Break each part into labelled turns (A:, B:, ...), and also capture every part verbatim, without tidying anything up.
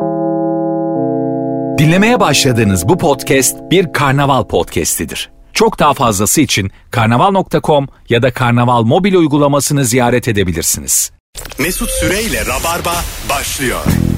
A: Dinlemeye başladığınız bu podcast bir karnaval podcastidir. Çok daha fazlası için karnaval nokta com ya da karnaval mobil uygulamasını ziyaret edebilirsiniz.
B: Mesut Süreyle Rabarba başlıyor.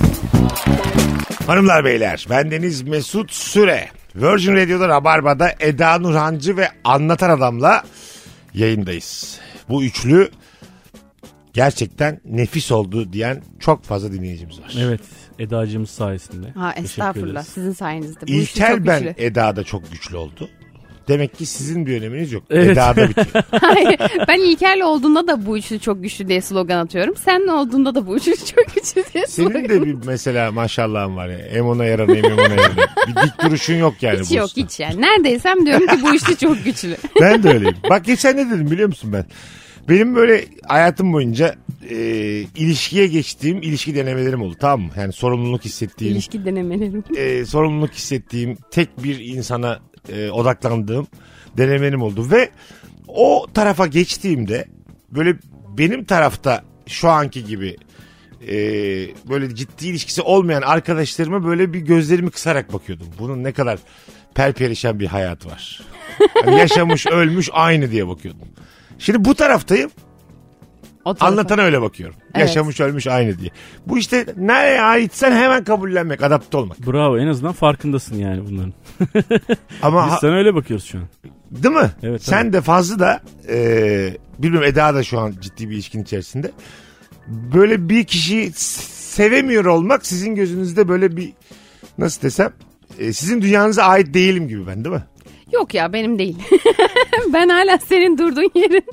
C: Hanımlar beyler, bendeniz Mesut Süre. Virgin Radio'da Rabarba'da Eda Nurhancı ve Anlatan Adam'la yayındayız. Bu üçlü gerçekten nefis oldu diyen çok fazla dinleyicimiz var.
D: Evet, Eda'cığımız sayesinde.
E: Ha, estağfurullah, sizin sayenizde. Bu
C: İlker ben güçlü. Eda'da çok güçlü oldu. Demek ki sizin bir öneminiz yok.
D: Evet.
C: Eda'da bitiyor.
E: Hayır, ben İlker'le olduğunda da bu üçlü çok güçlü diye slogan atıyorum. Seninle olduğunda da bu üçlü çok güçlü diye slogan.
C: Senin de bir mesela maşallahın var ya. Hem ona yaranayım hem ona yaranayım. Bir dik duruşun yok yani.
E: Hiç yok hiç yani. Neredeysem diyorum ki bu üçlü çok güçlü.
C: Ben de öyleyim. Bak geçen ne dedim biliyor musun ben? Benim böyle hayatım boyunca e, ilişkiye geçtiğim ilişki denemelerim oldu, tamam mı? Yani sorumluluk hissettiğim.
E: İlişki denemelerim.
C: E, sorumluluk hissettiğim, tek bir insana e, odaklandığım denemelerim oldu. Ve o tarafa geçtiğimde böyle benim tarafta şu anki gibi e, böyle ciddi ilişkisi olmayan arkadaşlarıma böyle bir gözlerimi kısarak bakıyordum. Bunun ne kadar perperişan bir hayat var. Yani yaşamış ölmüş aynı diye bakıyordum. Şimdi bu taraftayım. Anlatana öyle bakıyorum. Evet. Yaşamış ölmüş aynı diye. Bu işte nereye aitsen hemen kabullenmek, adapte olmak.
D: Bravo, en azından farkındasın yani bunların.
C: Ama
D: biz sana öyle bakıyoruz şu an.
C: Değil mi?
D: Evet.
C: Sen
D: tabii.
C: de fazla da e, bilmiyorum, Eda da şu an ciddi bir ilişkinin içerisinde. Böyle bir kişiyi sevemiyor olmak sizin gözünüzde böyle bir, nasıl desem, e, sizin dünyanıza ait değilim gibi ben, değil mi?
E: Yok ya, benim değil. Ben hala senin durduğun yerin.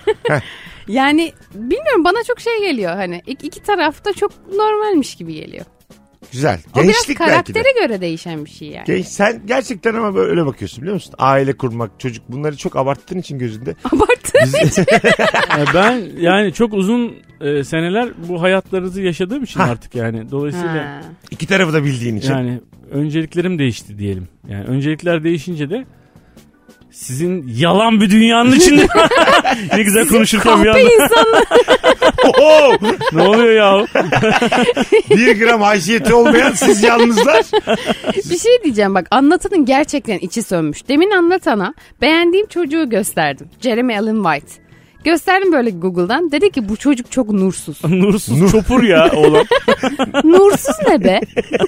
E: Yani bilmiyorum, bana çok şey geliyor, hani iki, iki tarafta çok normalmiş gibi geliyor.
C: Güzel.
E: O
C: Gençlik
E: biraz karaktere göre değişen bir şey yani.
C: Genç, sen gerçekten ama böyle bakıyorsun biliyor musun? Aile kurmak, çocuk, bunları çok abarttığın için gözünde.
E: Abarttığın için.
D: Ben yani çok uzun e, seneler bu hayatlarınızı yaşadığım için ha. artık yani. Dolayısıyla.
E: Ha.
C: İki tarafı da bildiğin için.
D: Yani önceliklerim değişti diyelim. Yani öncelikler değişince de sizin yalan bir dünyanın içinde ne güzel konuşurken bir anda.
E: insanlar.
D: Ne oluyor ya?
C: Bir gram haysiyeti olmayan siz yalnızlar.
E: Bir şey diyeceğim bak, Anlatan'ın gerçekten içi sönmüş. Demin Anlatan'a beğendiğim çocuğu gösterdim. Jeremy Allen White. Gösterdim böyle Google'dan. Dedi ki bu çocuk çok nursuz.
D: Nursuz Nur. Çopur ya oğlan.
E: Nursuz ne be?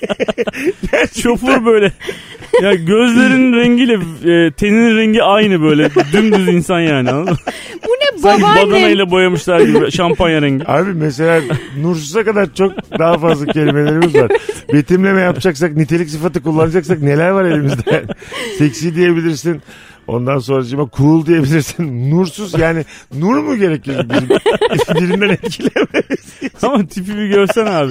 D: Çopur böyle. Ya gözlerinin rengiyle e, teninin rengi aynı böyle. Dümdüz insan yani, anladın mı?
E: Bu ne babaanne?
D: Sanki badanayla boyamışlar gibi, şampanya rengi.
C: Abi mesela nursuza kadar çok daha fazla kelimelerimiz var. Betimleme yapacaksak, nitelik sıfatı kullanacaksak neler var elimizde? Seksi diyebilirsin. Ondan sonracığıma cool diyebilirsin. Nursuz yani, nur mu gerekiyor birim, birinden etkilememiz?
D: Ama tipi bir görsen abi.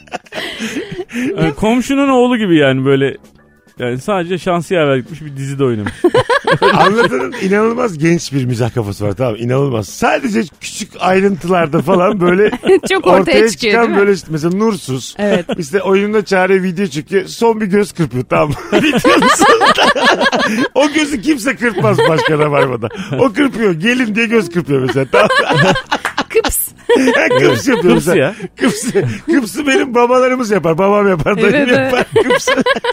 D: Yani komşunun oğlu gibi yani, böyle. Yani sadece şansı yaver gitmiş, bir dizide oynamış.
C: Anlatanın inanılmaz genç bir mizah kafası var, tamam, inanılmaz. Sadece küçük ayrıntılarda falan böyle
E: çok ortaya, ortaya çıkıyor,
C: çıkan böyle işte, mesela nursuz.
E: Evet.
C: İşte oyununda Çare video çekiyor, son bir göz kırpıyor, tamam. O gözü kimse kırpmaz başka Rabarba'da. O kırpıyor, gelin diye göz kırpıyor mesela, tamam.
E: Kıps.
C: Kıps yapıyor
D: Kıps
C: mesela.
D: ya.
C: Kıps, kıpsı benim babalarımız yapar, babam yapar, dayım
E: Evet,
C: yapar. Kıps.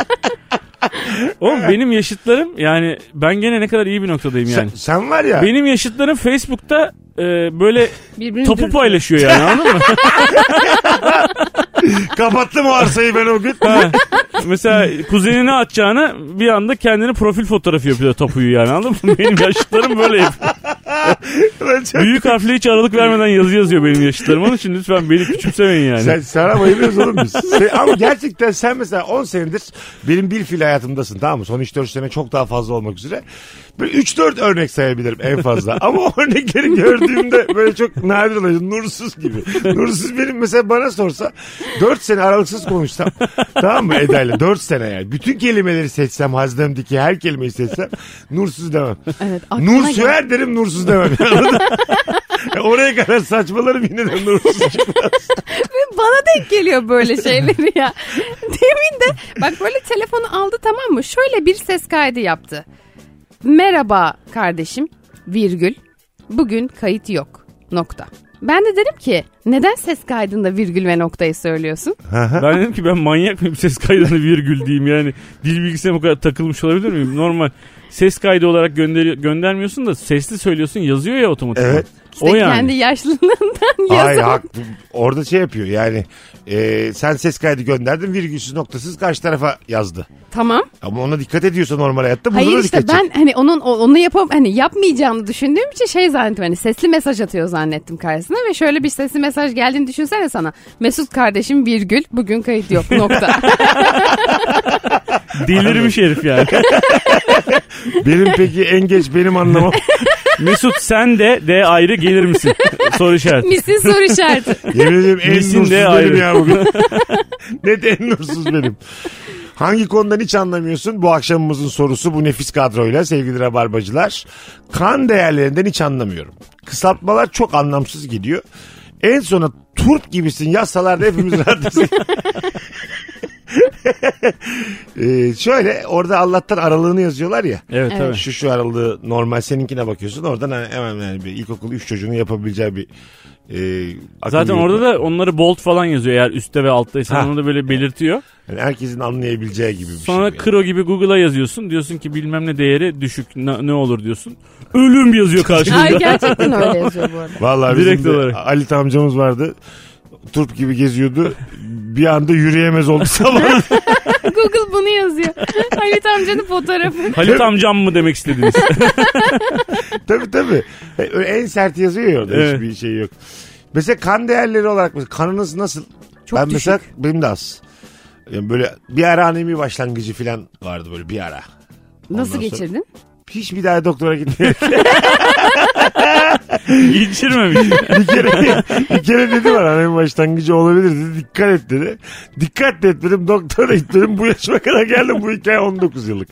D: Oğlum benim yaşıtlarım, yani ben gene ne kadar iyi bir noktadayım yani.
C: Sen, sen var ya.
D: Benim yaşıtlarım Facebook'ta e, böyle
E: birbirini
D: topu
E: dürtüyor.
D: paylaşıyor yani, anladın mı?
C: Kapattım o arsayı ben o gün.
D: Ha. Mesela kuzenine atacağına bir anda kendini profil fotoğrafı yapıyor topuyu yani, anladın mı? Benim yaşıtlarım böyle yapıyor. Büyük harfle hiç aralık vermeden yazı yazıyor benim yaşıtlarım. Onun için lütfen beni küçümsemeyin yani.
C: Sen, sana bayılıyoruz oğlum biz. Sen, ama gerçekten sen mesela on senedir benim bir fil hayatımdasın, tamam mı? Son üç dört sene çok daha fazla olmak üzere. Böyle üç dört örnek sayabilirim en fazla. Ama o örnekleri gördüğümde böyle çok nadir oluyor. Nursuz gibi. Nursuz benim mesela, bana sorsa dört sene aralıksız konuşsam, tamam mı Eda'yla, dört sene yani. Bütün kelimeleri seçsem, hazdemdeki her kelimeyi seçsem nursuz demem.
E: Evet,
C: Nur süver derim, nursuz demem. Oraya kadar saçmalarım, yine de nursuz çıkmaz.
E: Ve bana denk geliyor böyle şeyleri ya. Demin de bak, böyle telefonu aldı, tamam mı? Şöyle bir ses kaydı yaptı. Merhaba kardeşim, virgül, bugün kayıt yok, nokta. Ben de dedim ki Neden ses kaydında virgül ve noktayı söylüyorsun?
D: Ben dedim ki ben manyak mıyım ses kaydını virgül diyeyim yani. Dil bilgisine bu kadar takılmış olabilir miyim? Normal ses kaydı olarak gönder göndermiyorsun da sesli söylüyorsun, yazıyor ya otomatik.
C: Evet.
E: İşte
D: o yani.
E: kendi yaşlılığından
C: Hayır
E: yazan.
C: haklı. Orada şey yapıyor yani e, sen ses kaydı gönderdin virgülsüz noktasız karşı tarafa yazdı.
E: Tamam.
C: Ama ona dikkat ediyorsa normal hayatta burada
E: Hayır
C: da
E: işte
C: dikkat
E: ben
C: edecek.
E: hani onun o- onu yapıp hani yapmayacağını düşündüğüm için şey zannettim, hani sesli mesaj atıyor zannettim karşısına ve şöyle bir sesli mesaj geldiğini düşünsene sana. Mesut kardeşim virgül bugün kayıt yok nokta.
D: Delirmiş herif yani.
C: Benim peki en geç benim anlamam.
D: Mesut sen de de ayrı gelir misin? Soru işareti.
E: Misin soru işareti.
C: Yemin ederim en
D: Misin
C: nursuz
D: de
C: benim
D: ayrı.
C: ya bugün. Ne de en nursuz benim. Hangi konudan hiç anlamıyorsun? Bu akşamımızın sorusu bu nefis kadroyla sevgili Rabarbacılar. Kan değerlerinden hiç anlamıyorum. Kısaltmalar çok anlamsız gidiyor. En sona turp gibisin yazsalar da hepimiz rahatız. ee, şöyle orada Allah'tan aralığını yazıyorlar ya.
D: Evet,
E: Evet.
D: tabii.
C: Şu şu aralığı normal seninkine bakıyorsun. Oradan hemen yani bir ilkokul üç çocuğunun yapabileceği bir e, akıl
D: Zaten
C: yürütme.
D: orada da onları bold falan yazıyor eğer üstte ve alttaysa
C: Ha.
D: onu da böyle belirtiyor.
C: Yani herkesin anlayabileceği gibi bir
D: Sonra
C: şey.
D: Kro gibi Google'a yazıyorsun. Diyorsun ki bilmem ne değeri düşük ne, ne olur diyorsun. Ölüm yazıyor karşında.
E: Hayır gerçekten öyle yazıyor bu arada.
C: Vallahi bizim
D: Direkt
C: de
D: olarak.
C: Ali amcamız vardı. Turp gibi geziyordu. Bir anda yürüyemez oldu sabah.
E: Google bunu yazıyor. Halit amcanın fotoğrafı.
D: Halit amcam mı demek istediniz?
C: Tabii tabii. Öyle en sert yazıyor ya orada.
D: Evet.
C: Hiçbir şey yok. Mesela kan değerleri olarak mesela kanınız nasıl?
E: Çok
C: ben
E: düşük.
C: mesela benim de az. Yani böyle bir ara anemi başlangıcı falan vardı böyle bir ara.
E: Nasıl
C: Ondan sonra-
E: geçirdin?
C: Hiç bir daha doktora gitmiyorum.
D: Geçirmemiş.
C: bir kere bir kere dedi var anemi başlangıcı olabilir dedi. Dikkat et dedi. Dikkat de etmedim doktora gitmedim. Bu yaşıma kadar geldim. Bu hikaye on dokuz yıllık.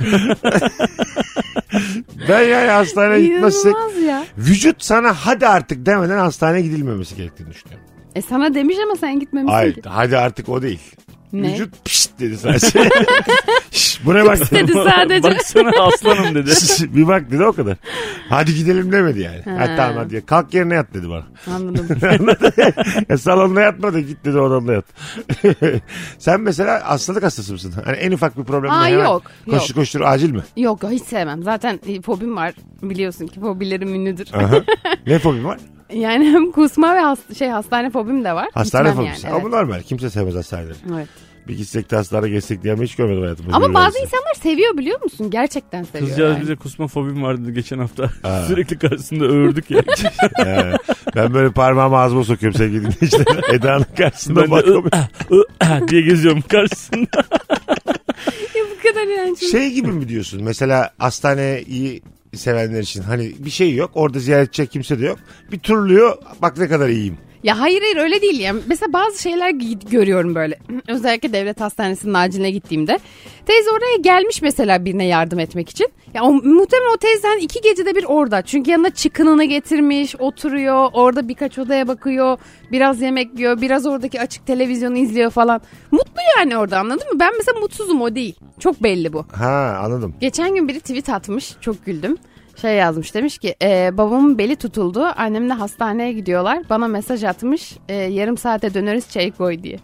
C: Ben yani hastaneye gitmezsek
E: İnanılmaz ya.
C: vücut sana hadi artık demeden hastaneye gidilmemesi gerektiğini düşünüyorum.
E: E sana demiş ama sen gitmemişsin
C: Hayır
E: ki.
C: hadi artık o değil.
E: Ne?
C: Vücut pişt dedi sadece. Şş, bu ne bak
E: Dedi sadece.
D: Baksana aslanım dedi.
C: Şş, bir bak dedi o kadar. Hadi gidelim demedi yani.
E: Ha.
C: Hadi tamam hadi. Kalk yerine yat dedi bana.
E: Anladım.
C: Ya, salonda yatma da git dedi odamda yat. Sen mesela hastalık hastası mısın? Hani en ufak bir problemde
E: Aa,
C: hemen
E: yok,
C: koştur
E: yok.
C: koştur acil mi?
E: Yok hiç sevmem. Zaten e, fobim var. Biliyorsun ki fobilerim ünlüdür.
C: Aha. Ne fobin var?
E: Yani hem kusma ve hast- şey hastane fobim de var.
C: Hastane
E: Gitmem
C: fobisi.
E: yani,
C: Ama
E: evet.
C: normal. Kimse sevmez hastaneleri.
E: Evet.
C: Bir gitsek de hastaneye geçsek diye ama hiç görmedim hayatımda.
E: Ama
C: Bir
E: bazı
C: öylesi.
E: insanlar seviyor biliyor musun? Gerçekten seviyor.
D: Kızcağız
E: yani.
D: bize kusma fobim vardı dedi geçen hafta.
C: Ha.
D: Sürekli karşısında öğürdük ya.
C: Ee, ben böyle parmağımı ağzıma sokuyorum sevgili dinleyiciler. Eda'nın karşısında
D: Ben de
C: bakıyorum.
D: ı, ı, diye geziyorum karşısında.
E: Ya bu kadar yani.
C: Şey gibi mi diyorsun? Mesela hastaneyi sevenler için hani bir şey yok. Orada ziyaret edecek kimse de yok. Bir turluyor. Bak ne kadar iyiyim.
E: Ya hayır hayır öyle değil yani. Mesela bazı şeyler gi- görüyorum böyle. Özellikle devlet hastanesinin aciline gittiğimde. Teyze oraya gelmiş mesela birine yardım etmek için. Ya o, muhtemelen o teyzen iki gecede bir orada. Çünkü yanına çıkınını getirmiş, oturuyor. Orada birkaç odaya bakıyor. Biraz yemek yiyor. Biraz oradaki açık televizyonu izliyor falan. Mutlu yani orada, anladın mı? Ben mesela mutsuzum, o değil. Çok belli bu.
C: Ha anladım.
E: Geçen gün biri tweet atmış. Çok güldüm. Şey yazmış, demiş ki e, babamın beli tutuldu. Annemle hastaneye gidiyorlar. Bana mesaj atmış. E, yarım saate döneriz, çay koy diye.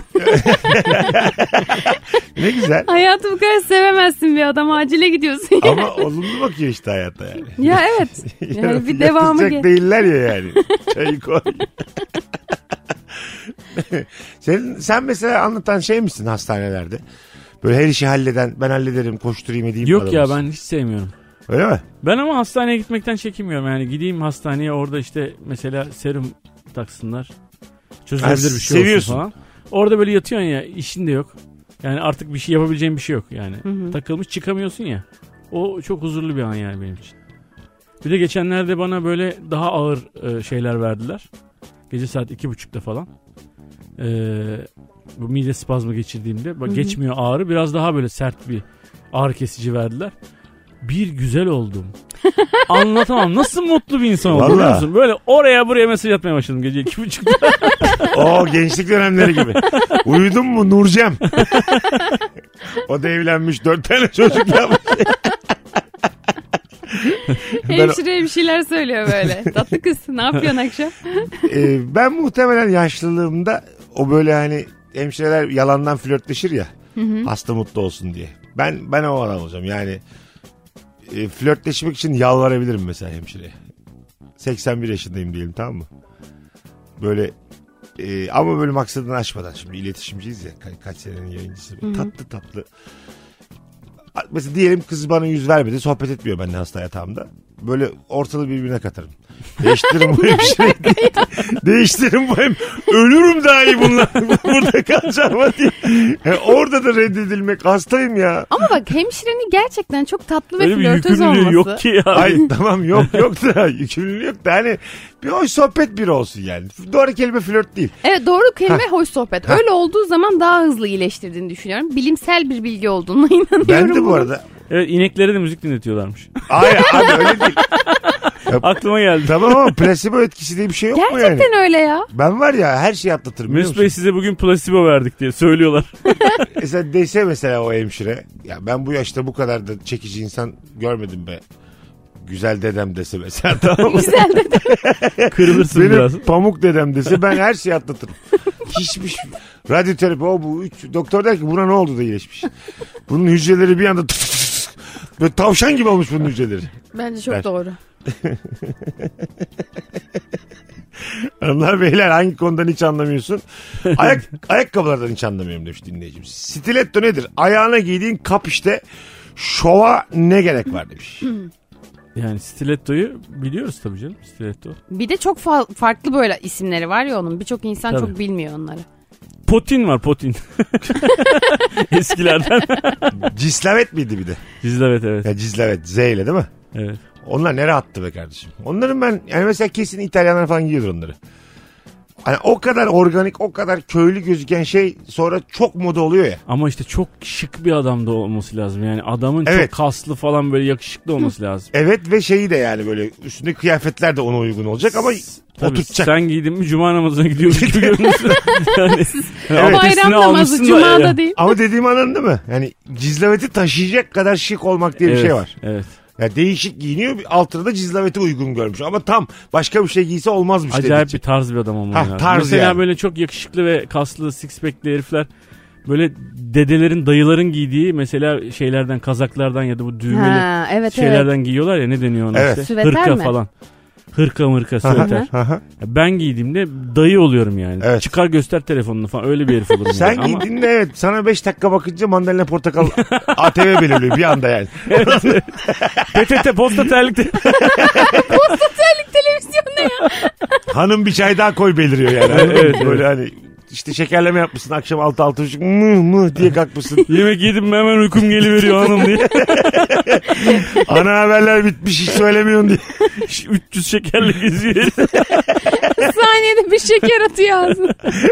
C: Ne güzel.
E: Hayatı bu kadar sevemezsin bir adam. Acile gidiyorsun. Ya,
C: Ama olumlu bakıyor işte hayatta yani.
E: ya evet. Yani bir devamı
C: Yatacak
E: gel.
C: değiller ya yani. Çayı koy. Sen, sen mesela anlatan şey misin hastanelerde? Böyle her işi halleden, ben hallederim, koşturayım edeyim.
D: Yok ya,
C: adamısın.
D: ben hiç sevmiyorum.
C: Öyle mi?
D: Ben ama hastaneye gitmekten çekinmiyorum. Yani gideyim hastaneye, orada işte mesela serum taksınlar. Çözülebilir
C: Ha,
D: bir şey
C: seviyorsun.
D: olsun falan. Orada böyle yatıyorsun ya, işin de yok. Yani artık bir şey yapabileceğin bir şey yok yani.
E: Hı hı.
D: Takılmış çıkamıyorsun ya. O çok huzurlu bir an yani benim için. Bir de geçenlerde bana böyle daha ağır e, şeyler verdiler. Gece saat iki buçukta falan. E, bu mide spazmı geçirdiğimde. Bak,
E: Hı hı.
D: geçmiyor ağrı. Biraz daha böyle sert bir ağrı kesici verdiler. Bir güzel oldum. Anlatamam. Nasıl mutlu bir insan oldum,
C: Vallahi.
D: biliyor musun? Böyle oraya buraya mesaj atmaya başladım gece iki buçukta.
C: O gençlik dönemleri gibi. Uyudun mu Nurcem? O da evlenmiş, dört tane çocuk yapmış.
E: Hemşire bir şeyler söylüyor böyle. Tatlı kız ne yapıyorsun akşam?
C: Ee, ben muhtemelen yaşlılığımda o böyle hani hemşireler yalandan flörtleşir ya. Hı hı. Hasta mutlu olsun diye. Ben ben o adam olacağım. Yani e, flörtleşmek için yalvarabilirim mesela hemşireye. seksen bir yaşındayım diyelim, tamam mı? Böyle e, ama böyle maksadını açmadan, şimdi iletişimciyiz ya, ka- kaç senenin yayıncısı. Hı hı. Tatlı tatlı. Mesela diyelim kız bana yüz vermedi, sohbet etmiyor benimle hasta yatağımda. Böyle ortalığı birbirine katarım. Değiştiririm bu hemşireyi. Değiştiririm bu hem. Ölürüm daha iyi bunlar. Burada kalacağım diye. Yani orada da reddedilmek, hastayım ya.
E: Ama bak hemşirenin gerçekten çok tatlı ve
D: öyle
E: flörtöz
D: bir
E: olması.
D: yok ki ya.
C: Ay tamam, yok yok da yükümlülüğü yok da hani bir hoş sohbet biri olsun yani. Doğru kelime flört değil.
E: Evet, doğru kelime hoş sohbet. Öyle olduğu zaman daha hızlı iyileştirdiğini düşünüyorum. Bilimsel bir bilgi olduğuna inanıyorum.
C: Ben de bu
E: bunun.
C: arada.
D: Evet, ineklere de müzik dinletiyorlarmış.
C: Hayır abi öyle değil.
D: Aklıma geldi.
C: Tamam ama placebo etkisi diye bir şey yok mu yani?
E: Gerçekten öyle ya.
C: Ben var ya her şeyi atlatırım.
D: Mesut Bey size bugün placebo verdik diye söylüyorlar.
C: Mesela dese mesela o hemşire, ya ben bu yaşta bu kadar da çekici insan görmedim be. Güzel dedem dese mesela, tamam mı?
E: Güzel dedem.
D: Kırılırsın
C: Benim
D: biraz.
C: pamuk dedem dese ben her şeyi atlatırım. Hiçbir şey. Radyoterapi o bu. Üç. Doktor der ki buna ne oldu da iyileşmiş. Bunun hücreleri bir anda böyle tavşan gibi olmuş bunun hücreleri.
E: Bence çok
C: Der.
E: doğru.
C: Hanımlar beyler, hangi konudan hiç anlamıyorsun? Ayak, ayakkabılardan hiç anlamıyorum demiş dinleyicimiz. Stiletto nedir? Ayağına giydiğin kap işte. Şova ne gerek var demiş.
D: Yani stilettoyu biliyoruz tabii canım, stiletto.
E: Bir de çok fa- farklı böyle isimleri var ya onun. Birçok insan
D: Tabii.
E: çok bilmiyor onları.
D: Potin var, potin. Eskilerden.
C: Cislavet miydi bir de?
D: Cislavet, evet.
C: Ya Cislavet Z ile değil mi?
D: Evet.
C: Onlar nereye attı be kardeşim? Onların ben yani mesela kesin İtalyanlar falan giyiyordur onları. Hani o kadar organik, o kadar köylü gözüken şey sonra çok moda oluyor ya.
D: Ama işte çok şık bir adam da olması lazım. Yani adamın
C: Evet.
D: çok kaslı falan, böyle yakışıklı olması lazım.
C: Evet ve şeyi de yani böyle üstündeki kıyafetler de ona uygun olacak ama
D: Tabii,
C: oturtacak.
D: sen giydin mi cuma namazına gidiyormuş gibi görünüyorsun. Yani,
C: Evet.
E: Bayram namazı cumada değil.
C: Ama dediğim anladın değil mi? Yani cizlaveti taşıyacak kadar şık olmak diye bir
D: evet,
C: şey var.
D: Evet.
C: Yani değişik giyiniyor, altına da cizlaveti uygun görmüş. Ama tam başka bir şey giyse olmazmış.
D: Acayip
C: dediği.
D: bir tarz bir adam olmalı
C: Ha,
D: lazım.
C: tarz
D: Mesela
C: yani.
D: böyle çok yakışıklı ve kaslı six pack'li herifler böyle dedelerin, dayıların giydiği mesela şeylerden, kazaklardan ya da bu düğmeli
E: Ha, evet,
D: şeylerden
E: evet.
D: giyiyorlar ya, ne deniyor ona
C: Evet.
D: işte?
E: Süveter
D: Hırka
E: mi?
D: falan. Hırka mırka, süveter.
C: Aha.
D: Ben giydiğimde dayı oluyorum yani.
C: Evet.
D: Çıkar göster telefonunu falan, öyle bir herif olurum.
C: Sen
D: yani. Ama
C: giydiğinde evet, sana beş dakika bakınca mandalina portakal A T V belirliyor bir anda yani.
D: P T T posta terlikte.
E: Posta terlik televizyon ne ya?
C: Hanım bir çay daha koy beliriyor yani.
D: Evet, evet.
C: Böyle hani işte şekerleme yapmışsın akşam altı altı buçuk mıh mıh diye kalkmışsın.
D: Yemek yedim mi hemen uykum geliveriyor hanım diye.
C: Ana haberler bitmiş hiç söylemiyorsun diye.
D: üç yüz şekerli geziyor.
E: Saniyede bir şeker atıyor ağzına.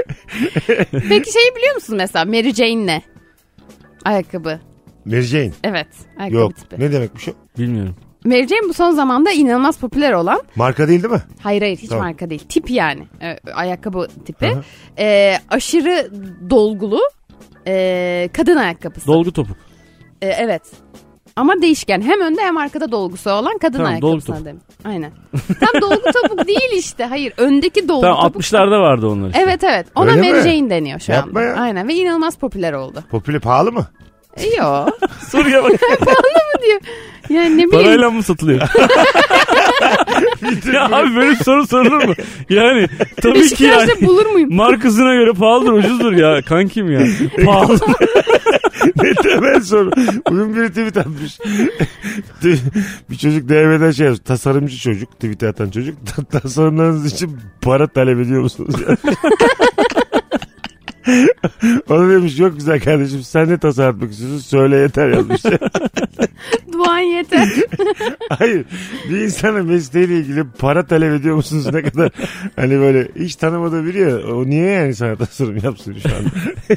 E: Peki şeyi biliyor musun mesela? Mary Jane ne? Ayakkabı.
C: Mary Jane.
E: Evet. Ayakkabı
C: Yok.
E: tipi.
C: Ne demekmiş o?
D: Bilmiyorum.
E: Mary Jane bu son zamanda inanılmaz popüler olan.
C: Marka değil değil mi?
E: Hayır hayır hiç
C: Tamam.
E: marka değil. Tip yani. Ee, ayakkabı tipi. Ee, aşırı dolgulu. Ee, kadın ayakkabısı.
D: Dolgu topuk.
E: Ee, evet. Ama değişken. Hem önde hem arkada dolgusu olan kadın
D: Tamam, dolgu
E: ayakkabısına
D: topuk.
E: dedim. Aynen. Tam dolgu topuk değil işte. Hayır. Öndeki dolgu
D: Tamam,
E: topuk.
D: altmışlarda vardı onlar işte.
E: Evet evet. Ona
C: Öyle
E: Mary
C: mi?
E: Jane deniyor şu
C: Yapma
E: anda.
C: ya.
E: Aynen ve inanılmaz popüler oldu.
C: Popüler pahalı mı?
E: E, Yo.
D: Soruya bak.
E: diyor. Yani ne bileyim.
D: Parayla mı satılıyor? Ya abi böyle bir soru sorulur mu? Yani tabii ki yani.
E: Beşiktaş'ta bulur muyum?
D: Markasına göre pahalıdır, ucuzdur ya kankim ya. Pahalı.
C: Ne temel soru. Bugün biri tweet atmış. Bir çocuk D M'den şey yazmış. Tasarımcı çocuk. Tweet atan çocuk. Tasarımlarınız için para talep ediyor musunuz? O da demiş yok güzel kardeşim sen ne tasarlatmak istiyorsun söyle yeter yazmış.
E: Duan yeter.
C: Hayır bir insanın mesleğiyle ilgili para talep ediyor musunuz ne kadar hani böyle hiç tanımadığı biri ya o niye yani sana tasarım yapsın şu an.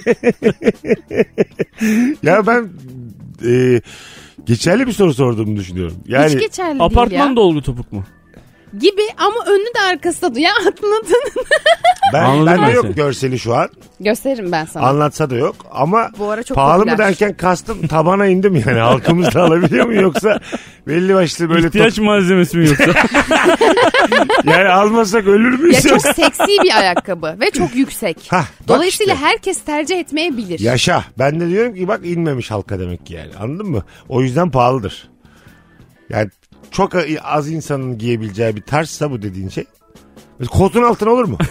C: Ya ben e, geçerli bir soru sorduğumu düşünüyorum. Yani
E: Hiç geçerli
D: Apartman
E: değil ya.
D: dolgu topuk mu?
E: Gibi ama önü de arkası da. Ya anladın.
C: Ben,
D: Anladım
C: ben de
D: ben
C: yok
D: seni.
C: görseli şu an.
E: Gösteririm ben sana.
C: Anlatsa da yok ama
E: Bu ara çok
C: pahalı
E: popüler.
C: mı derken kastım tabana indim yani. Halkımız da alabiliyor mu yoksa belli başlı böyle
D: İhtiyaç
C: top-
D: malzemesi mi yoksa?
C: yani almasak ölür müyüz?
E: Ya çok seksi bir ayakkabı ve çok yüksek.
C: Hah, bak
E: Dolayısıyla
C: işte.
E: herkes tercih etmeyebilir.
C: Yaşa. Ben de diyorum ki bak inmemiş halka demek ki yani. Anladın mı? O yüzden pahalıdır. Yani çok az insanın giyebileceği bir tarzsa bu dediğin şey. Mesela kotun altına olur mu?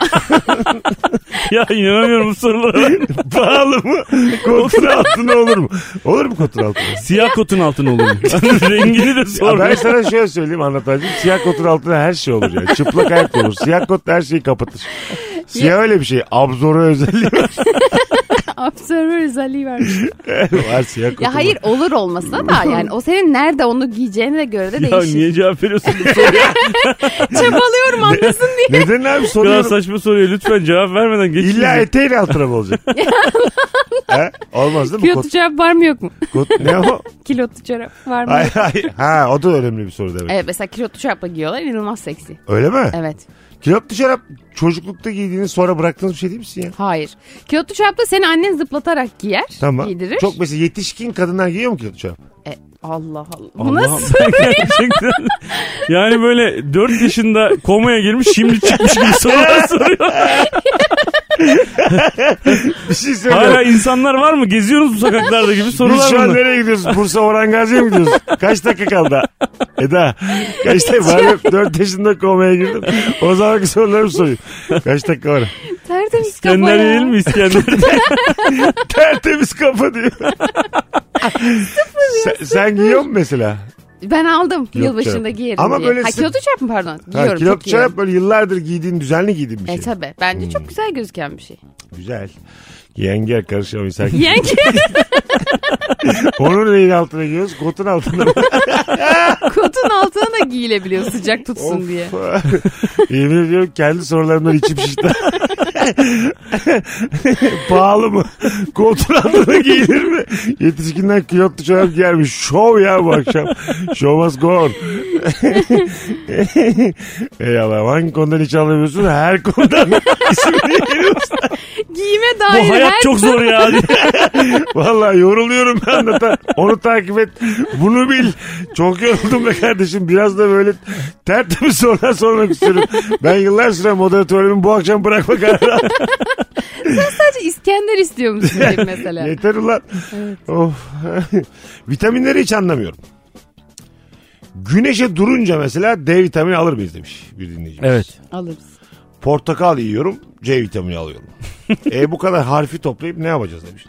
D: Ya inanamıyorum bu sorulara.
C: Pahalı mı? Kotun altına olur mu? Olur mu kotun altına?
D: Siyah kotun altına olur mu? Rengini de
C: Ya
D: sor.
C: ben sana şöyle söyleyeyim anlatacağım. Siyah kotun altına her şey olur yani. Çıplak ayak olur. Siyah kot her şeyi kapatır. Siyah öyle bir şey. Abzorbe özelliği var.
E: Observer özelliği varmış.
C: var siyah kotu
E: Ya hayır
C: var.
E: olur olmasına da yani o senin nerede onu giyeceğine göre de
D: Ya
E: değişir.
D: niye cevap veriyorsun bu soruya?
E: Çabalıyorum anlasın diye.
C: Neden abi
D: Bu kadar
C: soruyorum.
D: saçma soruya lütfen cevap vermeden geçin.
C: İlla eteğin altına mı olacak? He? Olmaz değil mi?
E: Kilotu çorap var mı yok mu?
C: Kot, kot, ne o?
E: Kilotu çorap var mı?
C: Hayır hayır. Ha o da önemli bir soru demek.
E: Evet mesela kilotu çorapla giyiyorlar inanılmaz seksi.
C: Öyle mi?
E: Evet.
C: Kilotlu şarap çocuklukta giydiğiniz sonra bıraktığınız bir şey değil misin ya?
E: Hayır. Kilotu çorapta seni annen zıplatarak giyer.
C: Tamam.
E: Giydirir.
C: Çok mesela yetişkin kadınlar giyiyor mu kilotlu şarap?
E: E, Allah Allah. Bu
D: Allah'ım,
E: nasıl?
D: gerçekten. Yani böyle dört yaşında komaya girmiş şimdi çıkmış gibi sorular soruyor.
C: Bir şey söyleyeyim.
D: Hala insanlar var mı? Geziyoruz bu sokaklarda gibi
C: Biz
D: sorular
C: şu an
D: bunlar.
C: nereye gidiyoruz? Bursa Orhan Gazi'ye mi gidiyoruz? Kaç dakika kaldı? Eda. Kaç dakika var? dört yaşında komaya girdim. O zamanki sorularımı sorayım. Kaç dakika var?
E: Tertemiz kafa
D: İskender
E: ya.
D: yiyelim mi İskender?
C: Tertemiz kafa diyor. sen, sen giyiyor musun mesela?
E: Ben aldım.
C: Kilotlu
E: Yılbaşında
C: çorap.
E: giyerim
C: Ama
E: diye.
C: böyle
E: Ha
C: sı-
E: kilotu çorap mı pardon?
C: Ha,
E: Giyiyorum.
C: kilotlu
E: çok giyiyorum.
C: çorap böyle yıllardır giydiğin, düzenli giydiğin bir şey.
E: E tabi. Bence çok güzel gözüken bir şey.
C: Güzel. Yenge karışamayız. Sen...
E: Yenge.
C: Onun neyin altına giyiyoruz? Kotun altına.
E: Kotun altına da giyilebiliyor sıcak tutsun
C: Of.
E: diye.
C: Yemin ediyorum kendi sorularımdan içim şişti. Pahalı mı? Kotun altına giyilir mi? Yetişkinler kilotlu çorap giyermiş. Şov ya bu akşam. Show must go on. Ey Allah'ım hangi konudan hiç anlamıyorsun? Her konudan ismini veriyorsun.
E: Giyime dair
D: Bu hayat
E: her
D: çok zor ya.
C: Vallahi yoruluyorum ben de. Ta- Onu takip et. Bunu bil. Çok yoruldum be kardeşim. Biraz da böyle tertemiz sorular sormak istiyorum. Ben yıllar süre moderatörümü bu akşam bırakma kararı aldım.
E: sadece İskender istiyor musun gibi mesela.
C: Yeter ulan. Of. Vitaminleri hiç anlamıyorum. Güneşe durunca mesela D vitamini alır mıyız demiş bir dinleyicimiz.
D: Evet.
E: Alırız.
C: Portakal yiyorum, C vitamini alıyorum. e bu kadar harfi toplayıp ne yapacağız demiş.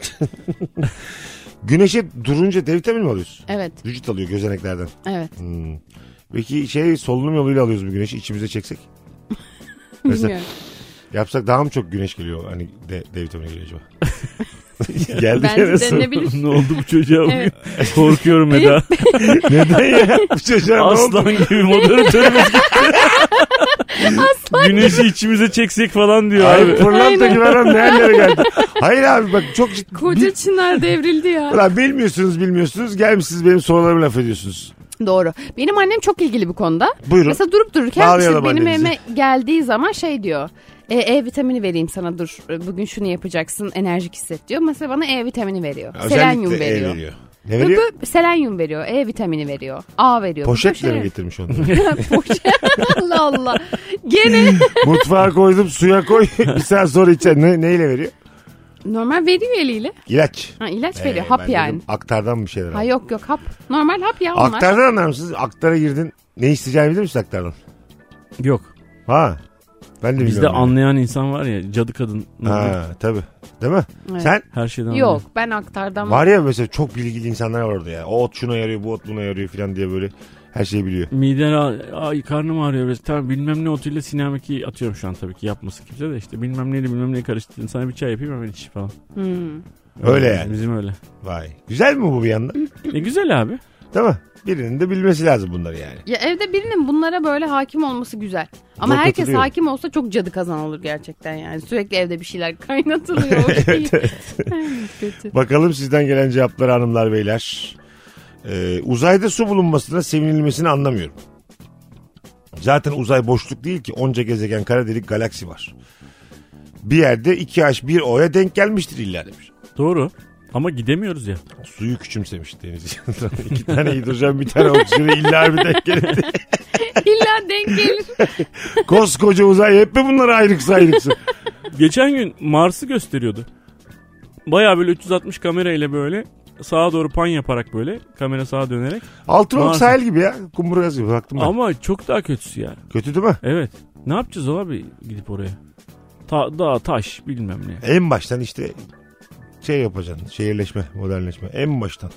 C: Güneşe durunca D vitamini mi alıyorsun?
E: Evet.
C: Vücut alıyor gözeneklerden.
E: Evet.
C: Hmm. Peki şey solunum yoluyla alıyoruz bu güneşi içimize çeksek? Mesela
E: Bilmiyorum.
C: yapsak daha mı çok güneş geliyor? Hani D, D vitamini geliyor acaba? Geldi
E: Bence
C: gene soru.
E: denilebilir.
D: Ne oldu bu çocuğa bugün?
E: Evet.
D: Korkuyorum Eda.
C: Neden ya? Bu çocuğa ne oldu?
D: Aslan gibi moderatörümüz gitti. Güneşi içimize çeksek falan diyor
C: Ay
D: abi.
C: pırlanta
E: Aynen.
C: gibi adam nerelere geldi? Hayır abi bak çok ciddi.
E: Koca çınar devrildi ya.
C: Ulan bilmiyorsunuz bilmiyorsunuz gelmişsiniz benim sorularımı laf ediyorsunuz.
E: Doğru. Benim annem çok ilgili bu konuda.
C: Buyurun.
E: Mesela durup dururken
C: Bağlayalım
E: işte benim
C: annenizi.
E: evime geldiği zaman şey diyor. E, E vitamini vereyim sana dur. Bugün şunu yapacaksın enerjik hisset diyor. Mesela bana E vitamini veriyor. Selenyum
C: Özellikle E
E: veriyor.
C: veriyor. Ne veriyor?
E: Böyle selenyum veriyor. E vitamini veriyor. A veriyor.
C: Poşetle
E: Böyle
C: mi
E: şey-
C: getirmiş onu?
E: Poşet. Allah Allah. Gene
C: Mutfağa koydum suya koy bir saat sonra içer. Ne, neyle veriyor?
E: normal veriyor eliyle.
C: İlaç.
E: Ha, ilaç
C: Ee,
E: veriyor.
C: ben
E: Hap
C: dedim,
E: yani.
C: Aktardan bir şeyler.
E: Ha
C: al.
E: yok yok hap. Normal hap ya onlar.
C: Aktardan anlar mısınız? Aktara girdin. Ne isteyeceğini bilir misin aktardan?
D: Yok.
C: Ha. Ben de
D: Bizde
C: bilmiyorum. yani.
D: anlayan insan var ya, cadı kadın.
C: Ha tabii. Değil mi?
E: Evet.
C: Sen
D: Her şeyden anlıyor.
E: Yok ben aktardan
C: var ya mesela çok bilgili insanlar var orada ya. O ot şuna yarıyor bu ot buna yarıyor falan diye böyle her şeyi biliyor.
D: Miden ay karnım ağrıyor biraz. Tamam bilmem ne otuyla Sinameki atıyorum şu an tabii ki yapmasın kimse de işte bilmem neyle bilmem neyi karıştırdın. Sana bir çay yapayım hemen iç falan.
E: Hmm.
C: Öyle
D: Bizim-
C: yani.
D: Bizim öyle.
C: Vay. Güzel mi bu bir yandan?
D: E güzel abi.
C: Değil mi? Birinin de bilmesi lazım bunları yani.
E: Ya evde birinin bunlara böyle hakim olması güzel. Ama
C: Çok
E: herkes
C: katılıyorum.
E: hakim olsa çok cadı kazan olur gerçekten yani. Sürekli evde bir şeyler kaynatılıyor. O şey. Ay, kötü.
C: Bakalım sizden gelen cevapları hanımlar beyler. Ee, uzayda su bulunmasına sevinilmesini anlamıyorum. Zaten uzay boşluk değil ki. Onca gezegen, kara delik, galaksi var. Bir yerde iki H bir O'ya denk gelmiştir illa demiş.
D: Doğru. Ama gidemiyoruz ya.
C: Suyu küçümsemiş deniz. İki tane hidrojen, bir tane oksijen illa bir denk gelir.
E: İlla denk gelir.
C: Koskoca uzay hep mi bunlar ayrıksı ayrıksı?
D: Geçen gün Mars'ı gösteriyordu. Baya böyle üç yüz altmış kamerayla böyle sağa doğru pan yaparak böyle kamera sağa dönerek.
C: Altınoluk
D: Mars.
C: sahil gibi ya. Kumburgaz gibi baktım ben.
D: Ama çok daha kötüsü yani.
C: Kötü değil mi?
D: Evet. Ne yapacağız abi gidip oraya? Ta, dağ, taş bilmem ne.
C: En baştan işte şey yapacaksın. Şehirleşme, modernleşme. En baştan.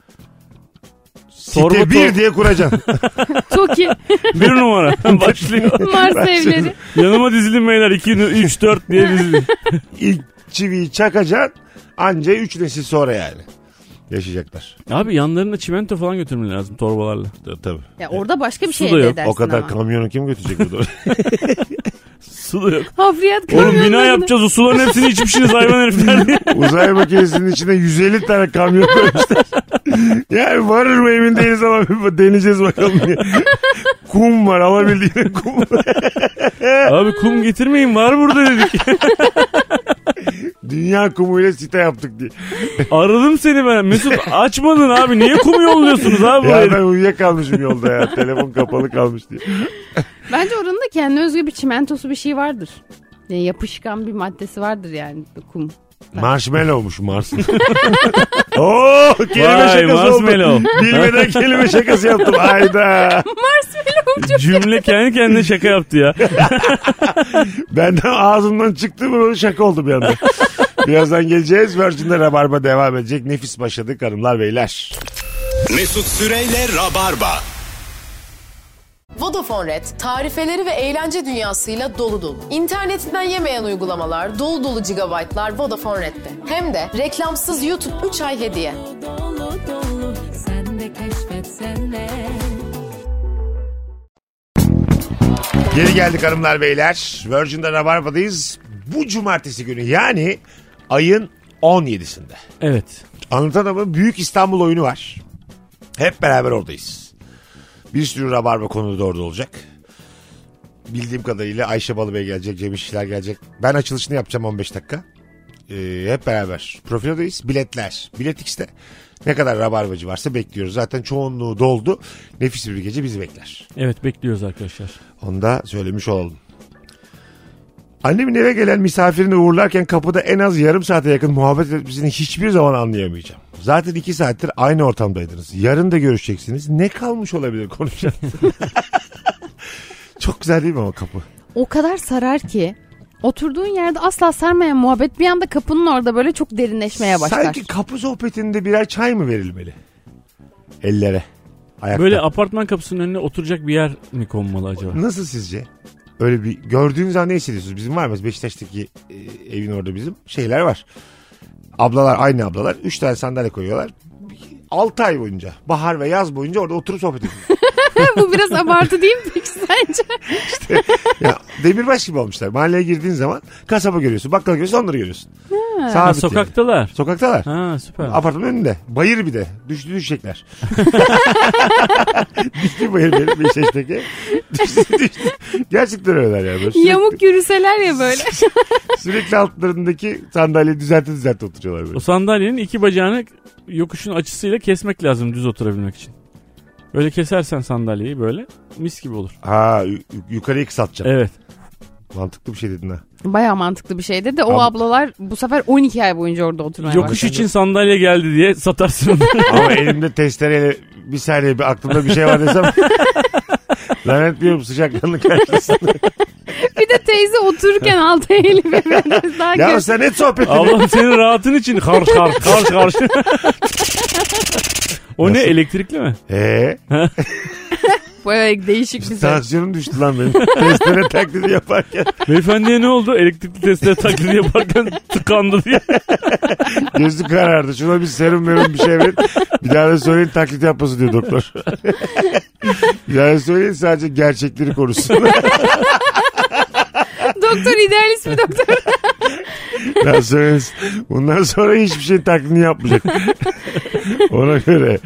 D: Torba
C: Site bir
D: tor-
C: diye kuracaksın.
E: Toki.
D: Bir numara başlıyor.
E: Mars evleri.
D: Yanıma dizilin beyler iki, üç, dört diye dizilin.
C: İlk çiviyi çakacaksın. Anca üç nesil sonra yani. Yaşayacaklar.
D: Abi yanlarına çimento falan götürmen lazım torbalarla.
C: Tabii.
E: Ya orada başka bir
D: Su
E: şey
D: da
E: elde
D: yok.
E: edersin
C: O kadar
E: ama.
C: kamyonu kim götürecek burada?
D: Su da yok.
E: Hafriyat
D: Oğlum
E: kamyonlarını.
D: bina yapacağız o suların hepsini içmişsiniz hayvan herifler diye.
C: Uzay makinesinin içine yüz elli tane kamyon koymuşlar. Yani varır mı emin değiliz ama bir deneyeceğiz bakalım diye. Kum var, alabildiğine kum var.
D: Abi kum getirmeyin var burada dedik.
C: Dünya kumuyla site yaptık diye.
D: Aradım seni ben. Mesut açmadın abi. Niye kum yolluyorsunuz abi
C: Ya
D: buraya?
C: ben uyuyakalmışım yolda ya. Telefon kapalı kalmış diye.
E: Bence oranın da kendine özgü bir çimentosu bir şey vardır. Yani yapışkan bir maddesi vardır yani kum.
C: Marshmallow'muş Mars'ın. Oo, kelime
D: Vay,
C: şakası oldu.
D: marshmallow.
C: Bilmeden kelime şakası yaptım. Hayda.
D: Cümle kendi kendine şaka yaptı ya.
C: Benden ağzımdan çıktı mı böyle şaka oldu bir anda. Birazdan geleceğiz. Virgin'de Rabarba devam edecek. Nefis başladık hanımlar beyler.
B: Mesut Süreyle Rabarba.
F: Vodafone Red, tarifeleri ve eğlence dünyasıyla dolu dolu. İnternetinden yemeyen uygulamalar, dolu dolu gigabaytlar Vodafone Red'de. Hem de reklamsız YouTube üç ay hediye.
G: Dolu dolu sen de keşfetsene.
C: Geri geldik hanımlar beyler. Virgin'de Rabarba'dayız. Bu cumartesi günü yani ayın on yedisinde.
D: Evet.
C: Anlatan Adam'ın Büyük İstanbul oyunu var. Hep beraber oradayız. Bir sürü Rabarba konuğu da orada olacak. Bildiğim kadarıyla Ayşe Balıbey gelecek, Cem İşçiler gelecek. Ben açılışını yapacağım on beş dakika. Ee, hep beraber profilodayız. Biletler. Bilet X'te ne kadar Rabarbacı varsa bekliyoruz. Zaten çoğunluğu doldu. Nefis bir gece bizi bekler.
D: Evet bekliyoruz arkadaşlar.
C: Onu da söylemiş olalım. Annemin eve gelen misafirini uğurlarken kapıda en az yarım saate yakın muhabbet etmesini hiçbir zaman anlayamayacağım. Zaten iki saattir aynı ortamdaydınız. Yarın da görüşeceksiniz. Ne kalmış olabilir konuşacak? Çok güzel değil mi ama kapı?
E: O kadar sarar ki oturduğun yerde asla sarmayan muhabbet bir anda kapının orada böyle çok derinleşmeye başlar.
C: Sanki kapı sohbetinde birer çay mı verilmeli? Ellere. Ayakta.
D: Böyle apartman kapısının önüne oturacak bir yer mi konmalı acaba?
C: Nasıl sizce? Öyle bir gördüğünüz zaman ne hissediyorsunuz? Bizim var mı? Beşiktaş'taki e, evin orada bizim şeyler var. Ablalar, aynı ablalar. Üç tane sandalye koyuyorlar. Altı ay boyunca, bahar ve yaz boyunca orada oturup sohbet ediyorlar.
E: Bu biraz abartı değil mi peki sence?
C: İşte, ya demirbaş gibi olmuşlar. Mahalleye girdiğin zaman kasaba görüyorsun, bakkal görüyorsun, onları görüyorsun.
D: Ha,
C: Sabit
D: sokaktalar.
C: yani. Sokaktalar.
D: Ha süper.
C: Apartmanın önünde. Bayır bir de. Düştü düşecekler. Düştü bayır benim Beşiktaş'taki. Düştü düştü. Gerçekten öyleler ya. Böyle sürekli,
E: Yamuk yürüseler ya böyle.
C: sürekli altlarındaki sandalyeyi düzeltti düzeltti oturuyorlar böyle.
D: O sandalyenin iki bacağını yokuşun açısıyla kesmek lazım düz oturabilmek için. Öyle kesersen sandalyeyi böyle mis gibi olur.
C: Ha y- yukarıyı kısaltacaksın.
D: Evet.
C: Mantıklı bir şey dedin ha.
E: Bayağı mantıklı bir şeydi de o
C: Ab-
E: ablalar bu sefer on iki ay boyunca orada oturmaya
D: Yokuş
E: başladı.
D: için sandalye geldi diye satarsın onu.
C: Ama elimde testereyle bir saniye bir aklımda bir şey var desem lanetliyorum sıcaklığını karşısında.
E: Bir de teyze otururken altı eğilip biraz daha
C: Ya
E: gö-
C: sen et sohbetini.
D: Allah'ım senin rahatın için karş karş karş karş. O ne elektrikli mi?
C: Eee?
E: Böyle değişik bir şey.
C: Tansiyonum düştü lan benim. Testere taklidi yaparken.
D: Beyefendiye ne oldu? Elektrikli testere taklidi yaparken tıkandı diye.
C: Gözü karardı. Şuna bir serum verin bir şey verin. Bir daha da söyleyin taklit yapması diyor doktor. Bir daha da söyleyin sadece gerçekleri korusun.
E: Doktor idealist bir doktor.
C: Daha söylemesin. Bundan sonra hiçbir şey taklidini yapmayacak. Ona göre.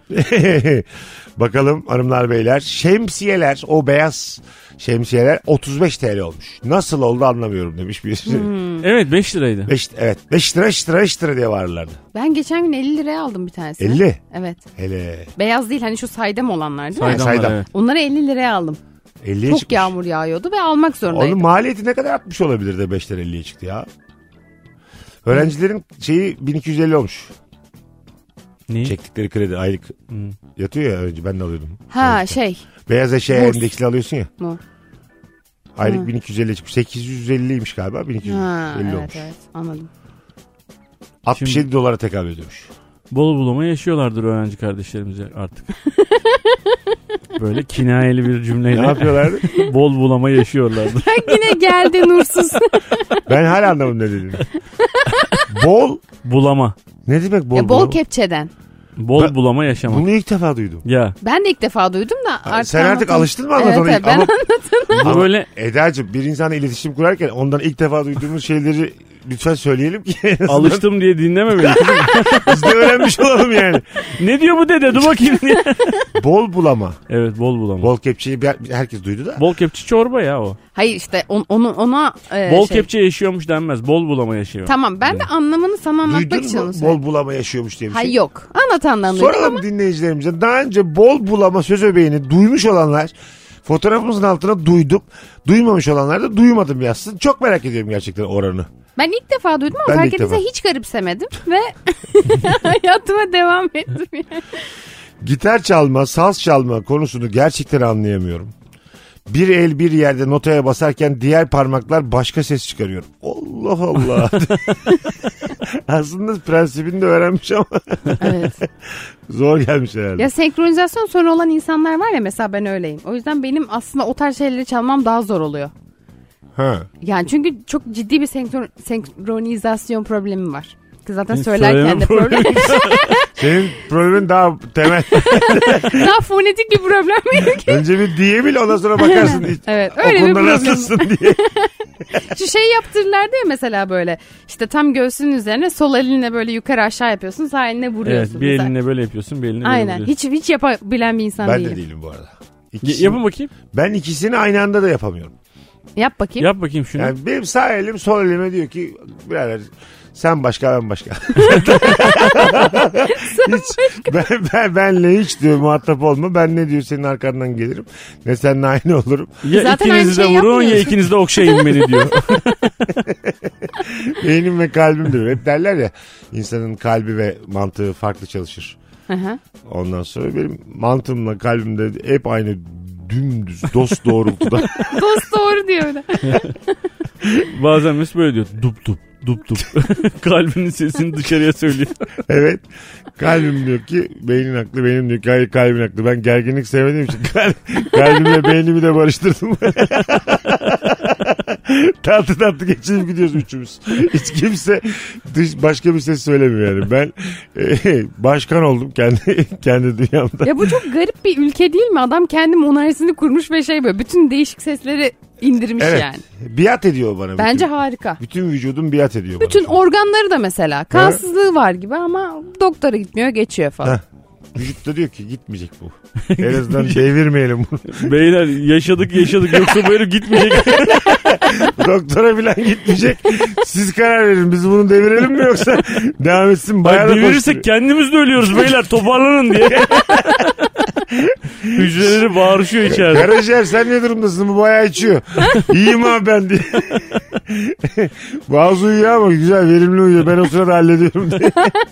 C: Bakalım hanımlar beyler. Şemsiyeler, o beyaz şemsiyeler otuz beş T L olmuş. Nasıl oldu anlamıyorum demiş birisi. Hmm.
D: Evet beş liraydı.
C: beş, evet beş lira beş lira beş lira diye varlardı.
E: Ben geçen gün elli liraya aldım bir tanesini.
C: elli?
E: Evet.
C: Hele.
E: Beyaz değil, hani şu saydam olanlar değil mi?
D: Saydamlar,
C: Saydam.
D: evet.
E: Onları elli liraya aldım.
C: elliye
E: Çok
C: çıkmış.
E: yağmur yağıyordu ve almak zorundaydım.
C: Onun maliyeti ne kadar artmış olabilir de beşten elliye çıktı ya. Öğrencilerin şeyi bin iki yüz elli olmuş.
D: Ne?
C: Çektikleri kredi aylık
D: Hmm.
C: yatıyor ya, önce ben de alıyordum.
E: Ha
C: Evet.
E: şey.
C: Beyaz eşya
E: Burs.
C: endeksli alıyorsun ya.
E: Bu.
C: Aylık
E: Ha.
C: bin iki yüz elli çıkmış. sekiz yüz elliymiş galiba, bin iki yüz elli
E: Ha, evet
C: olmuş.
E: evet anladım.
C: altmış yedi dolara tekabül ediyormuş.
D: Bol bulama yaşıyorlardır öğrenci kardeşlerimiz artık. Böyle kinayeli bir cümleyle.
C: Ne yapıyorlardı?
D: Bol bulama yaşıyorlardır.
E: Yine geldi nursuz.
C: Ben hala anlamadım ne dediğini. Bol
D: Bulama.
C: ne demek bol?
E: Ya, bol
C: bulama?
E: kepçeden.
D: Bol
C: Ben-
D: bulama yaşamak.
C: Bunu ilk defa duydum.
D: Ya.
E: Ben de ilk defa duydum da. Artık
C: Sen artık
E: anlatan-
C: alıştın mı anlatana?
E: Evet, evet, ben
C: Ama-
D: Bu
C: Ama
D: böyle
C: Eda'cığım, bir insanla iletişim kurarken ondan ilk defa duyduğumuz şeyleri lütfen söyleyelim ki. en azından
D: alıştım diye dinleme beni.
C: Biz de öğrenmiş olalım yani.
D: Ne diyor bu dede? Dur bakayım diye.
C: Bol bulama.
D: Evet bol bulama. Bol,
C: Bol kepçeyi bir- herkes duydu da.
D: bol kepçe çorba ya o.
E: Hayır işte on, onu ona e,
D: Bol
E: şey.
D: kepçe yaşıyormuş denmez. Bol bulama yaşıyor.
E: Tamam, ben de anlamını sana anlatmak
C: Duydun
E: için onu
C: mu
E: söyledim.
C: bol bulama yaşıyormuş diye bir şey?
E: Hayır yok. Anlatandan duydum
C: Soralım
E: ama.
C: dinleyicilerimize. Daha önce bol bulama söz öbeğini duymuş olanlar fotoğrafımızın altına duydum. Duymamış olanlar da duymadım yazsın. Çok merak ediyorum gerçekten oranı.
E: Ben ilk defa duydum ama
C: Ben de
E: fark
C: ilk
E: ettiyse
C: defa.
E: hiç garipsemedim ve hayatıma devam ettim. Yani.
C: Gitar çalma, saz çalma konusunu gerçekten anlayamıyorum. Bir el bir yerde notaya basarken diğer parmaklar başka ses çıkarıyor. Allah Allah. Aslında prensibini de öğrenmiş ama
E: Evet.
C: zor gelmiş herhalde.
E: Ya senkronizasyon sorunu olan insanlar var ya, mesela ben öyleyim. O yüzden benim aslında o tarz şeyleri çalmam daha zor oluyor.
C: Ha.
E: Yani çünkü çok ciddi bir senkron- senkronizasyon problemim var. Ki zaten
D: Senin
E: söylerken de
D: söyleme
E: problem.
C: Senin problemin daha temel.
E: Daha fonetik bir problem benimki.
C: Önce bir diyebil, ondan sonra bakarsın.
E: Evet,
C: o
E: öyle bir
C: konuda
E: problem.
C: nasılsın diye.
E: Şu şey yaptırırlardı ya mesela, böyle işte tam göğsünün üzerine sol elinle böyle yukarı aşağı yapıyorsun, sağ elinle vuruyorsun.
D: Evet, bir
E: mesela.
D: elinle böyle yapıyorsun, bir elinle böyle
E: Aynen.
D: vuruyorsun.
E: Hiç hiç yapabilen bir insan
C: Ben
E: değilim.
C: de değilim bu arada.
D: Y-
C: İkisini-
D: yapın bakayım.
C: ben ikisini aynı anda da yapamıyorum.
E: Yap bakayım.
D: Yap bakayım şunu.
C: Yani benim sağ elim sol elime diyor ki birader sen başka ben başka. hiç, ben, ben, benle hiç diyor muhatap olma. Ben ne diyor senin arkandan gelirim. Ne seninle aynı olurum.
D: Ya
E: Zaten
D: ikinizi de
E: aynı şeyi
D: vurun ya
E: yapmıyorsun.
D: ikiniz de okşayın beni diyor.
C: Beynim ve kalbim diyor. Hep derler ya insanın kalbi ve mantığı farklı çalışır.
E: Hı hı.
C: Ondan sonra benim mantığımla kalbim de hep aynı dümdüz dost doğrultuda.
E: Dost doğru diyor öyle.
D: Bazen Mesut böyle diyor. Dup dup dup dup. Kalbinin sesini dışarıya söylüyor.
C: Evet. Kalbim diyor ki beynin haklı, benim diyor ki hayır kalbin haklı. Ben gerginlik sevmediğim için kal- kalbimle beynimi de barıştırdım. tatlı tatlı geçinip gidiyoruz üçümüz. Hiç kimse dış başka bir ses söylemiyor yani. Ben e, başkan oldum kendi kendi dünyamda.
E: Ya bu çok garip bir ülke değil mi? Adam kendi monarşisini kurmuş ve şey böyle bütün değişik sesleri indirmiş
C: Evet.
E: yani.
C: Biat ediyor bana.
E: Bence
C: bütün,
E: harika.
C: bütün vücudum biat ediyor bana.
E: Bütün organları da mesela kansızlığı var gibi ama doktora gitmiyor, geçiyor falan.
C: Heh. Vücut da diyor ki gitmeyecek bu. En azından devirmeyelim bunu.
D: Beyler yaşadık yaşadık yoksa bu herif gitmeyecek.
C: Doktora bilen gitmeyecek. Siz karar verin. Biz bunu devirelim mi yoksa devam etsin? Bayağı
D: Bak
C: da
D: devirirsek
C: koşturuyor.
D: kendimiz de ölüyoruz beyler toparlanın diye. Hücreleri bağırışıyor içeride.
C: Karaciğer sen ne durumdasın? Bu bayağı içiyor. İyiyim abi ben diye. Bazı uyuyor ama güzel verimli uyuyor. Ben o sırada hallediyorum diye.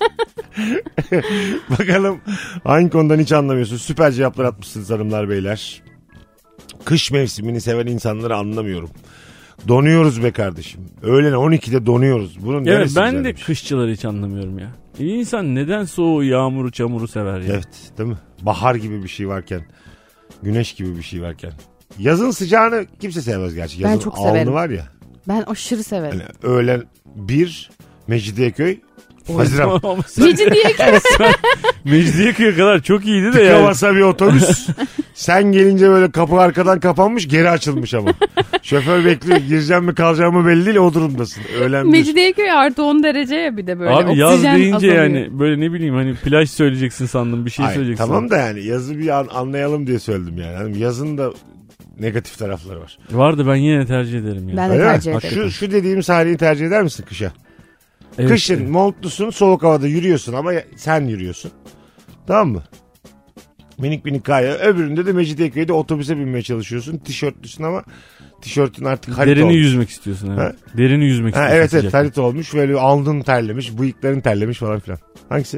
C: Bakalım hangi konudan hiç anlamıyorsun. Süper cevaplar atmışsınız hanımlar beyler. Kış mevsimini seven insanları anlamıyorum. Donuyoruz be kardeşim. Öğlen on ikide donuyoruz. Bunun
D: Evet
C: neresi
D: ben de
C: güzelmiş?
D: kışçıları hiç anlamıyorum ya. İyi insan neden soğuğu, yağmuru, çamuru sever ya?
C: Evet değil mi? Bahar gibi bir şey varken. Güneş gibi bir şey varken. Yazın sıcağını kimse sevmez gerçi.
E: Ben
C: Yazın
E: çok
C: alnı
E: severim.
C: var ya.
E: Ben aşırı severim.
C: Hani öğlen bir Mecidiyeköy Haziran.
E: Mecidiyeköy.
D: Mecidiyeköy'e kadar çok iyiydi de
C: Tıka
D: yani.
C: basa bir otobüs. Sen gelince böyle kapı arkadan kapanmış, geri açılmış ama. Şoför bekliyor, gireceğim mi kalacağım mı belli değil, o durumdasın. Öğlen bir.
E: Mecidiyeköy artı on derece ya bir de böyle.
D: Abi yaz
E: Oksijen
D: deyince
E: azalıyor.
D: yani böyle ne bileyim hani plaj söyleyeceksin sandım, bir şey
C: Hayır,
D: söyleyeceksin.
C: tamam da yani yazı bir an, anlayalım diye söyledim yani. Hani yazın da negatif tarafları var.
D: Vardı, ben yine tercih ederim yani.
E: Ben de
C: Öyle
E: tercih
C: mi?
E: ederim.
C: Şu, şu dediğim sahneyi tercih eder misin kışa?
D: Evet.
C: Kışın montlusun, soğuk havada yürüyorsun ama sen yürüyorsun. Tamam mı? Minik minik kaya. Öbüründe de Mecidiyeköy'de otobüse binmeye çalışıyorsun. Tişörtlüsün ama tişörtün artık harita
D: Derini
C: olmuş.
D: yüzmek istiyorsun evet.
C: Ha?
D: Derini yüzmek
C: Ha,
D: istiyorsun.
C: evet evet
D: sıcakta.
C: harita olmuş. Böyle alnın terlemiş, bıyıkların terlemiş falan filan. Hangisi?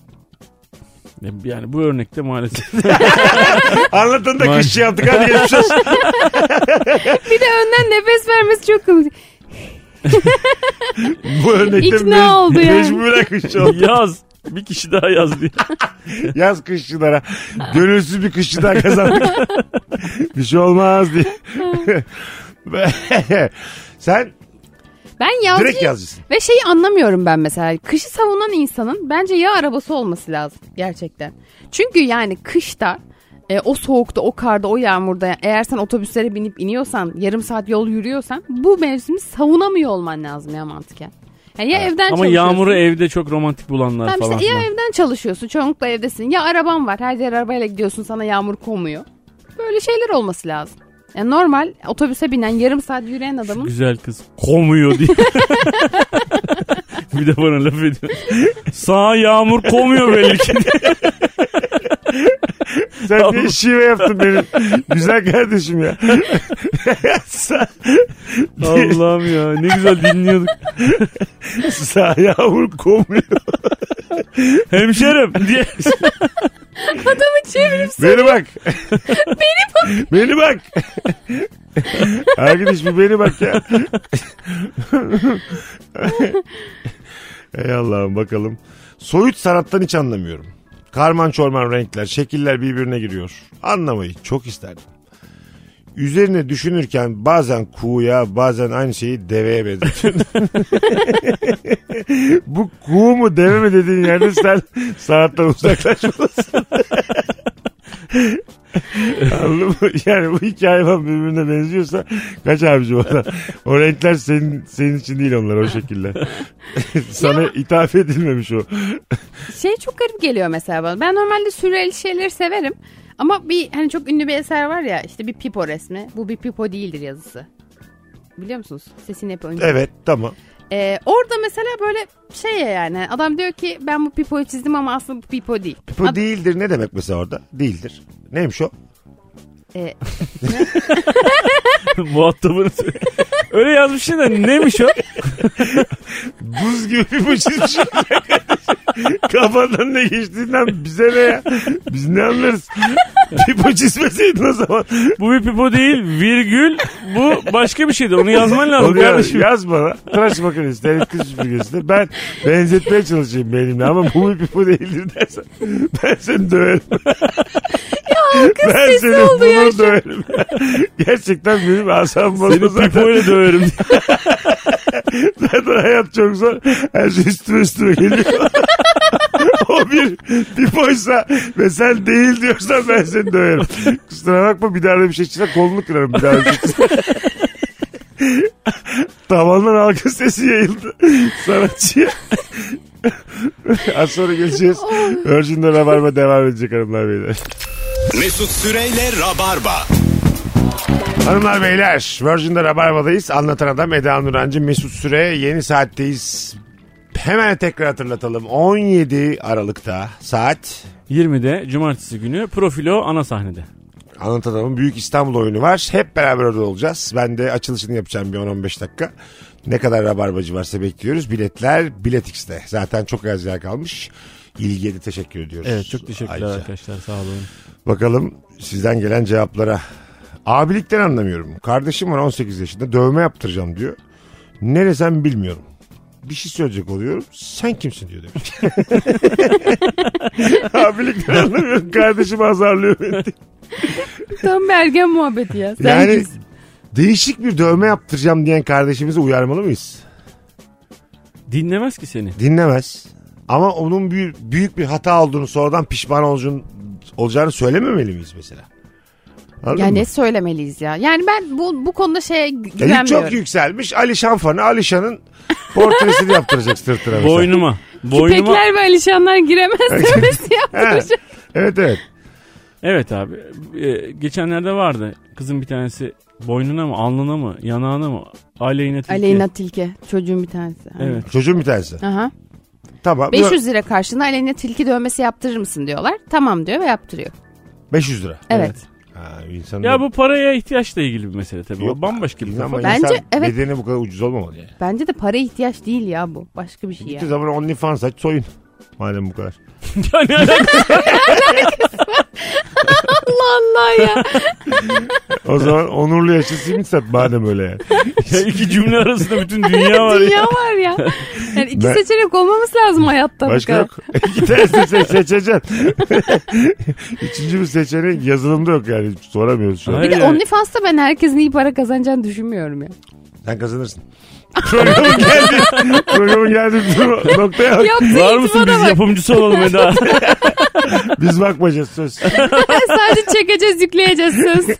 D: Yani bu örnekte maalesef.
C: Anlatın da
D: Maalesef.
C: kışçı yaptık, hadi geçmiş olsun.
E: Bir de önden nefes vermesi çok komik.
C: Bu örnekte
E: İkna
C: me-
E: oldu yani.
C: mecburen kışçı oldu.
D: Yaz. Bir kişi daha yaz diye.
C: Yaz kışçılara. Gönülsüz bir kışçı daha kazandık. Bir şey olmaz diye. Sen
E: Ben yazcı
C: direkt yazcısın.
E: ve şeyi anlamıyorum ben mesela. Kışı savunan insanın bence ya arabası olması lazım gerçekten. Çünkü yani kışta e, o soğukta, o karda, o yağmurda eğer sen otobüslere binip iniyorsan, yarım saat yol yürüyorsan bu mevsimi savunamıyor olman lazım ya mantıken. Yani ya evden
D: Ama
E: çalışıyorsun.
D: yağmuru evde çok romantik bulanlar
E: Tamam
D: falan
E: işte ya
D: filan.
E: evden çalışıyorsun, çoğunlukla evdesin. Ya araban var, her yer arabayla gidiyorsun, sana yağmur komuyor. Böyle şeyler olması lazım. Yani normal otobüse binen, yarım saat yürüyen adamın
D: Güzel kız komuyor diye. Bir de bana laf ediyor. Sağ yağmur komuyor belli ki.
C: Sen niye şive yaptın benim? Güzel kardeşim ya. Sa-
D: Allah'ım ya, ne güzel dinliyorduk.
C: Sağ yağmur komuyor.
D: Hemşerim diye.
E: adamı çevirip
C: Beni bak. Beni bak. Beni bak. Arkadaş bir beni bak ya. Ey Allah'ım bakalım. Soyut sanattan hiç anlamıyorum. Karman çorman renkler, şekiller birbirine giriyor. Anlamayı çok isterdim. Üzerine düşünürken bazen kuğuya, bazen aynı şeyi deveye benzetiyorum. Bu kuğu mu deve mi dediğin yerde sen sanattan uzaklaşmalısın. Anladın mı? Yani bu iki hayvan birbirine benziyorsa kaç abicim oradan. O renkler senin, senin için değil, onlar o şekiller. Sana ithaf edilmemiş o.
E: şey çok garip geliyor mesela bana. Ben normalde sürreal şeyleri severim. Ama bir hani çok ünlü bir eser var ya, işte bir pipo resmi. Bu bir pipo değildir yazısı. Biliyor musunuz? Sesini hep önce.
C: Evet tamam.
E: Ee, orada mesela böyle şey yani adam diyor ki ben bu pipoyu çizdim ama aslında bu pipo değil.
C: Bu
E: Ad-
C: değildir ne demek mesela orada? Değildir. Neymiş o?
E: Ee,
D: Muhatabını söyle. Öyle yazmışsın da neymiş o?
C: Buz gibi bir bu çizmişim. Kafadan ne geçtiğinden bize ne ya? Biz ne anlarız? Pipo çizmeseydin o zaman.
D: Bu bir pipo değil, virgül, bu başka bir şeydi. Onu yazman lazım
C: Onu yaz,
D: kardeşim.
C: yaz bana. Tıraş makinesi, elektrik süpürgesi. Ben benzetmeye çalışayım benimle ama bu bir pipo değildir dersen ben seni döverim. Ben seni
E: oldu ya
C: bunu
E: şu-
C: döverim. Gerçekten benim asabım
D: Seni
C: bozuldu zaten.
D: pipoyla döverim.
C: Zaten hayat çok zor. Her şey üstüme üstüme geliyor. O bir pipoysa ve sen değil diyorsan ben seni döverim. Kusura bakma, bir daha da bir şey çıksa kolunu kırarım. Bir daha bir şey çıksa. Tavandan alkış sesi yayıldı. Sanatçıya. Az sonra geleceğiz. Virgin'de Rabarba devam edecek hanımlar beyler.
B: Mesut Süreyle Rabarba.
C: Hanımlar beyler, Virgin'de Rabarba'dayız. Anlatan Adam Eda Nurancı, Mesut Süre. Yeni saatteyiz. Hemen tekrar hatırlatalım. on yedi Aralık'ta saat
D: yirmide Cumartesi günü Profilo ana sahnede.
C: Anlatan Adam'ın Büyük İstanbul oyunu var. Hep beraber orada olacağız. Ben de açılışını yapacağım bir on on beş dakika. Ne kadar rabarbacı varsa bekliyoruz. Biletler Bilet X'te. Zaten çok az yer kalmış. İlgiye de teşekkür ediyoruz.
D: Evet, çok teşekkürler
C: Ayrıca.
D: arkadaşlar, sağ olun.
C: Bakalım sizden gelen cevaplara. Abilikten anlamıyorum. Kardeşim var on sekiz yaşında, dövme yaptıracağım diyor. Ne desem bilmiyorum. Bir şey söyleyecek oluyorum. Sen kimsin diyor demiş. Abilikten anlamıyorum. Kardeşim azarlıyor beni.
E: tam bir ergen muhabbeti ya. Sen
C: Yani
E: kimsin?
C: değişik bir dövme yaptıracağım diyen kardeşimizi uyarmalı mıyız?
D: Dinlemez ki seni.
C: Dinlemez. Ama onun büyük, büyük bir hata olduğunu, sonradan pişman olacağını, olacağını söylememeli miyiz mesela? Anladın
E: Ya
C: mı?
E: ne söylemeliyiz ya? Yani ben bu bu konuda şeye gü-
C: Ya yük
E: güvenmiyorum.
C: çok yükselmiş. Alişan fanı Alişan'ın portresini yaptıracak sırtına mesela.
D: Boynuma. Boynuma.
E: Küpekler ve Alişanlar giremez demesi yaptıracak.
C: Evet evet.
D: Evet abi. Ee, geçenlerde vardı. Kızın bir tanesi boynuna mı, alnına mı, yanağına mı? Aleyna Tilki.
E: Aleyna Tilki. Çocuğun bir tanesi.
D: Evet.
C: Çocuğun bir tanesi.
E: Aha.
C: Tamam.
E: beş yüz lira karşılığında Aleyna Tilki dövmesi yaptırır mısın diyorlar. Tamam diyor ve yaptırıyor.
C: beş yüz lira.
E: Evet.
C: Ha, insanın
D: Ya bu paraya ihtiyaçla ilgili bir mesele tabii.
C: Yok,
D: O bambaşka bir
C: ama
D: kafa.
E: Bence,
C: insan
E: evet.
C: bedeni bu kadar ucuz olmamalı yani.
E: Bence de para ihtiyaç değil ya bu. Başka bir şey ya.
C: Gittiği zaman OnlyFans aç soyun. Madem bu kadar.
D: Yani
E: Allah Allah ya.
C: O zaman onurlu yaşa simit sat madem öyle yani.
D: ya iki cümle arasında bütün dünya var
E: Dünya
D: ya.
E: var ya. Yani iki
C: Ben-
E: seçenek olmaması lazım hayatta. bu
C: Başka
E: kadar.
C: yok. İki tanesini se- seçeceksin. Üçüncü bir seçenek yazılımda yok yani. Soramıyoruz şu an.
D: Hayır.
E: Bir de
D: Yani-
E: OnlyFans'ta ben herkesin iyi para kazanacağını düşünmüyorum ya.
C: Sen kazanırsın. Programın geldi. Programın geldi noktaya bak.
E: Yaptığı
D: Var mısın
E: itibara
D: biz
E: bak.
D: yapımcısı olalım Eda?
C: Biz bakmayacağız söz.
E: Sadece çekeceğiz, yükleyeceğiz söz.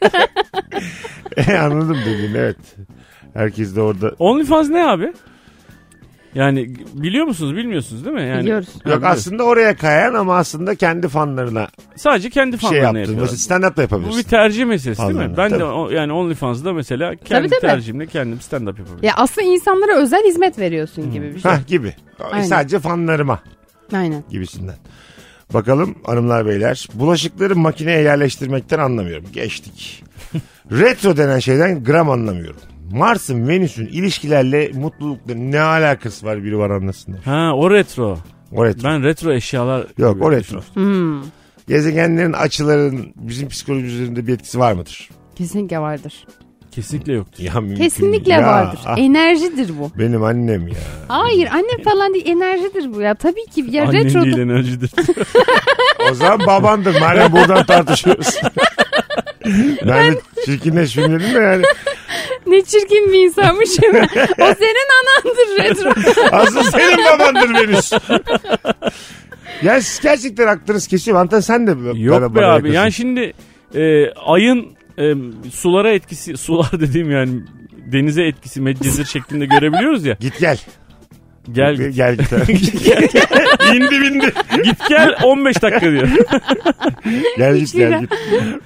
C: E, anladım dediğin evet. Herkes de orada.
D: OnlyFans ne abi? Yani biliyor musunuz bilmiyorsunuz değil mi? Yani,
E: Biliyoruz.
D: Ha,
C: Yok
D: biliyoruz.
C: aslında oraya kayan ama aslında kendi fanlarına
D: Sadece kendi
C: şey
D: fanlarına
C: yaptın.
D: yapıyorlar.
C: Mesela stand-up da
D: Bu bir
C: yapabilirsin.
D: tercih meselesi değil
C: Fanlarına,
D: mi? Ben
C: tabii.
D: de o- yani OnlyFans'da mesela kendi
E: tabii.
D: tercihimle kendim stand-up yapabilirim.
E: Ya aslında insanlara özel hizmet veriyorsun gibi bir şey.
C: Hah gibi.
E: Aynen.
C: Sadece fanlarıma
E: Aynen.
C: gibisinden. Bakalım hanımlar beyler. Bulaşıkları makineye yerleştirmekten anlamıyorum. Geçtik. Retro denen şeyden gram anlamıyorum. Mars'ın, Venüs'ün ilişkilerle mutlulukla ne alakası var biri var anlasın.
D: Ha o retro.
C: O retro.
D: Ben retro eşyalar...
C: Yok
D: gibi
C: o retro.
D: düşünmüştüm.
E: Hmm.
C: Gezegenlerin açıların bizim psikolojimiz üzerinde bir etkisi var mıdır?
E: Kesinlikle vardır.
D: Kesinlikle yoktu.
C: Ya mümkün
E: Kesinlikle
C: değil. Ya,
E: vardır.
C: ah,
E: Enerjidir bu.
C: benim annem ya.
E: Hayır annem falan değil, enerjidir bu ya. Tabii ki ya
D: Annen
E: retroda.
D: değil enerjidir.
C: O zaman babandır. Madem buradan tartışıyoruz. Ben de çirkinleşmeyeyim dedim de yani.
E: Ne çirkin bir insanmışım. O senin anandır retro.
C: Asıl senin babandır Venüs. Yani siz gerçekten aklınız kesiyor. Antan sen de bana-
D: Yok
C: bana
D: be abi.
C: yakasın.
D: Yani şimdi e, ayın e, sulara etkisi, sular dediğim yani denize etkisi medcezir şeklinde görebiliyoruz ya.
C: Git gel.
D: Gel git.
C: Gel git.
D: Git gel.
C: bindi bindi.
D: Git gel on beş dakika diyor.
C: Gel git gel git.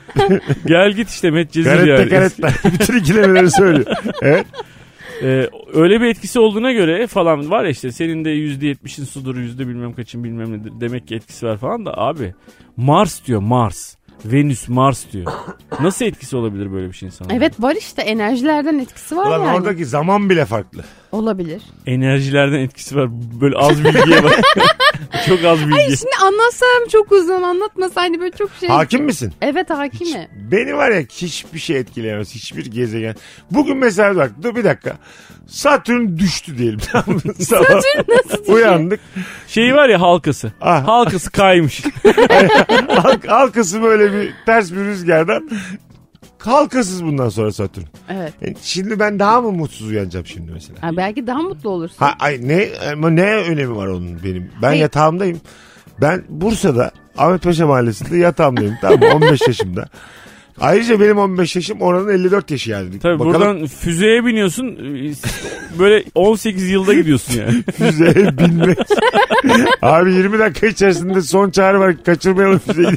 D: Gel git işte medcezir
C: Karetta
D: yani.
C: karetta. Bütün ikilemeleri söylüyor. Evet.
D: Ee, öyle bir etkisi olduğuna göre falan var ya işte senin de yüzde yetmişin sudur yüzde bilmem kaçın bilmem nedir demek ki etkisi var falan da abi Mars diyor Mars Venüs Mars diyor. Nasıl etkisi olabilir böyle bir şey insana?
E: Evet var işte enerjilerden etkisi var
C: Ulan
E: yani.
C: oradaki zaman bile farklı.
E: Olabilir.
D: Enerjilerden etkisi var. Böyle az bilgiye bak. Çok az bilgi.
E: Şimdi anlatsam çok uzun, anlatmasa hani böyle çok şey.
C: Hakim misin?
E: Evet hakimi.
C: Beni var ya hiçbir şey etkileyemez. Hiçbir gezegen. Bugün mesela bak dur bir dakika. Satürn düştü diyelim. Tamam mı? Satürn
E: nasıl düşüyor?
C: Uyandık.
D: Şeyi var ya halkası.
C: Ah.
D: Halkası kaymış.
C: Halk, halkası böyle bir ters bir rüzgardan. Halkasız bundan sonra Satürn.
E: Evet.
C: Yani şimdi ben daha mı mutsuz uyanacağım şimdi mesela?
E: Ha, belki daha mutlu olursun.
C: Ha, ay, ne, ama ne önemi var onun benim? Ben
E: Hayır.
C: yatağımdayım. Ben Bursa'da Ahmetpaşa Mahallesi'nde yatağımdayım. Tamam mı? on beş yaşımda. Ayrıca benim on beş yaşım oranın elli dört yaşı yani.
D: Tabii
C: Bakalım
D: buradan füzeye biniyorsun. Böyle on sekiz yılda gidiyorsun yani.
C: füzeye binmek. Abi yirmi dakika içerisinde son çağrı var. Kaçırmayalım füzeyi.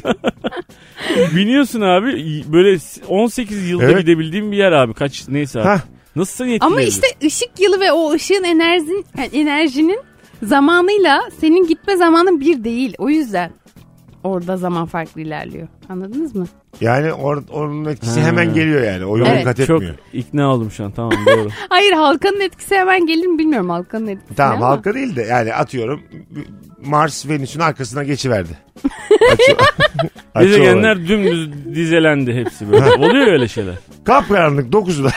D: Biniyorsun abi. Böyle on sekiz yılda
C: Evet.
D: gidebildiğim bir yer abi. Kaç neyse abi.
C: Hah.
D: Nasıl seni etkileyebilir?
E: Ama işte ışık yılı ve o ışığın enerjinin, yani enerjinin zamanıyla senin gitme zamanın bir değil. O yüzden orada zaman farklı ilerliyor. Anladınız mı?
C: Yani or, onun etkisi
D: Ha.
C: hemen geliyor yani. O yolu
E: Evet.
C: kat
D: Çok
C: etmiyor.
D: ikna oldum şu an tamam doğru.
E: Hayır halkanın etkisi hemen gelir mi bilmiyorum halkanın etkisi.
C: Tamam
E: ama.
C: halka değil de yani atıyorum Mars Venüs'ün arkasına geçiverdi. Açı, açı olarak.
D: Gezegenler dümdüz dizelendi hepsi böyle. Oluyor öyle şeyler.
C: Kapkaranlık dokuzuda.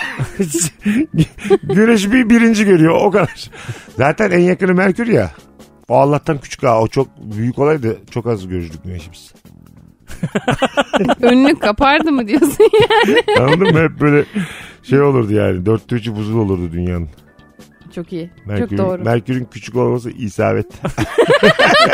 C: Güneş bir birinci görüyor o kadar. Zaten en yakını Merkür ya. O Allah'tan küçük ha. O çok büyük olaydı. Çok az görürdük güneşimiz.
E: Önünü kapardı mı diyorsun yani?
C: Anladın mı? Hep böyle şey olurdu yani. Dörtte üçü buzul olurdu dünyanın.
E: Çok iyi.
C: Merkür'ün,
E: Çok doğru.
C: Merkür'ün küçük olması isabet.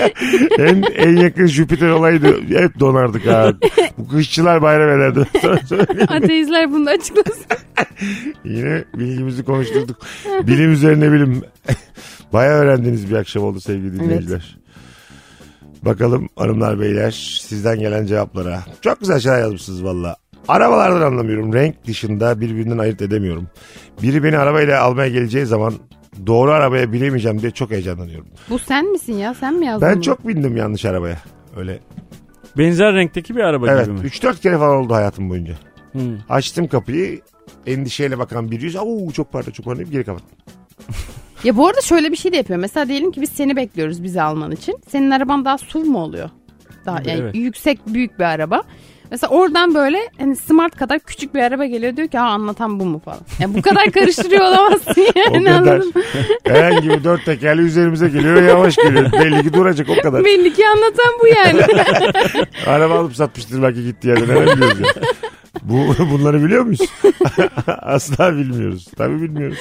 C: en, en yakın Jüpiter olaydı. Hep donardık ha. Bu kışçılar bayram ederdi.
E: Ateistler bunu da açıklasın.
C: Yine bilgimizi konuşturduk. Bilim üzerine bilim. Bayağı öğrendiğiniz bir akşam oldu sevgili dinleyiciler. Evet. Bakalım hanımlar beyler sizden gelen cevaplara. Çok güzel şeyler yazmışsınız valla. Arabalardan anlamıyorum. Renk dışında birbirinden ayırt edemiyorum. Biri beni arabayla almaya geleceği zaman doğru arabaya binemeyeceğim diye çok heyecanlanıyorum.
E: Bu sen misin ya? Sen mi yazdın
C: Ben
E: bunu?
C: çok bindim yanlış arabaya. Öyle.
D: Benzer renkteki bir araba
C: evet,
D: gibi mi?
C: üç dört kere falan oldu hayatım boyunca.
D: Hmm.
C: Açtım kapıyı. Endişeyle bakan bir yüz. Aa, çok pardon çok pardon. Geri kapattım.
E: Ya bu arada şöyle bir şey de yapıyor. Mesela diyelim ki biz seni bekliyoruz bizi alman için. Senin araban daha S U V mu oluyor? Daha yani
D: evet.
E: yüksek büyük bir araba. Mesela oradan böyle hani Smart kadar küçük bir araba geliyor diyor ki ha anlatan bu mu falan. Yani bu kadar karıştırıyor olamazsın yani.
C: O kadar. Herhangi bir dört tekerli üzerimize geliyor yavaş geliyor. Belli ki duracak o kadar.
E: Belli ki anlatan bu yani.
C: Araba alıp satmıştır belki gitti yerden. Nereden biliyoruz ya? Bu, bunları biliyor muyuz? Asla bilmiyoruz. Tabii bilmiyoruz.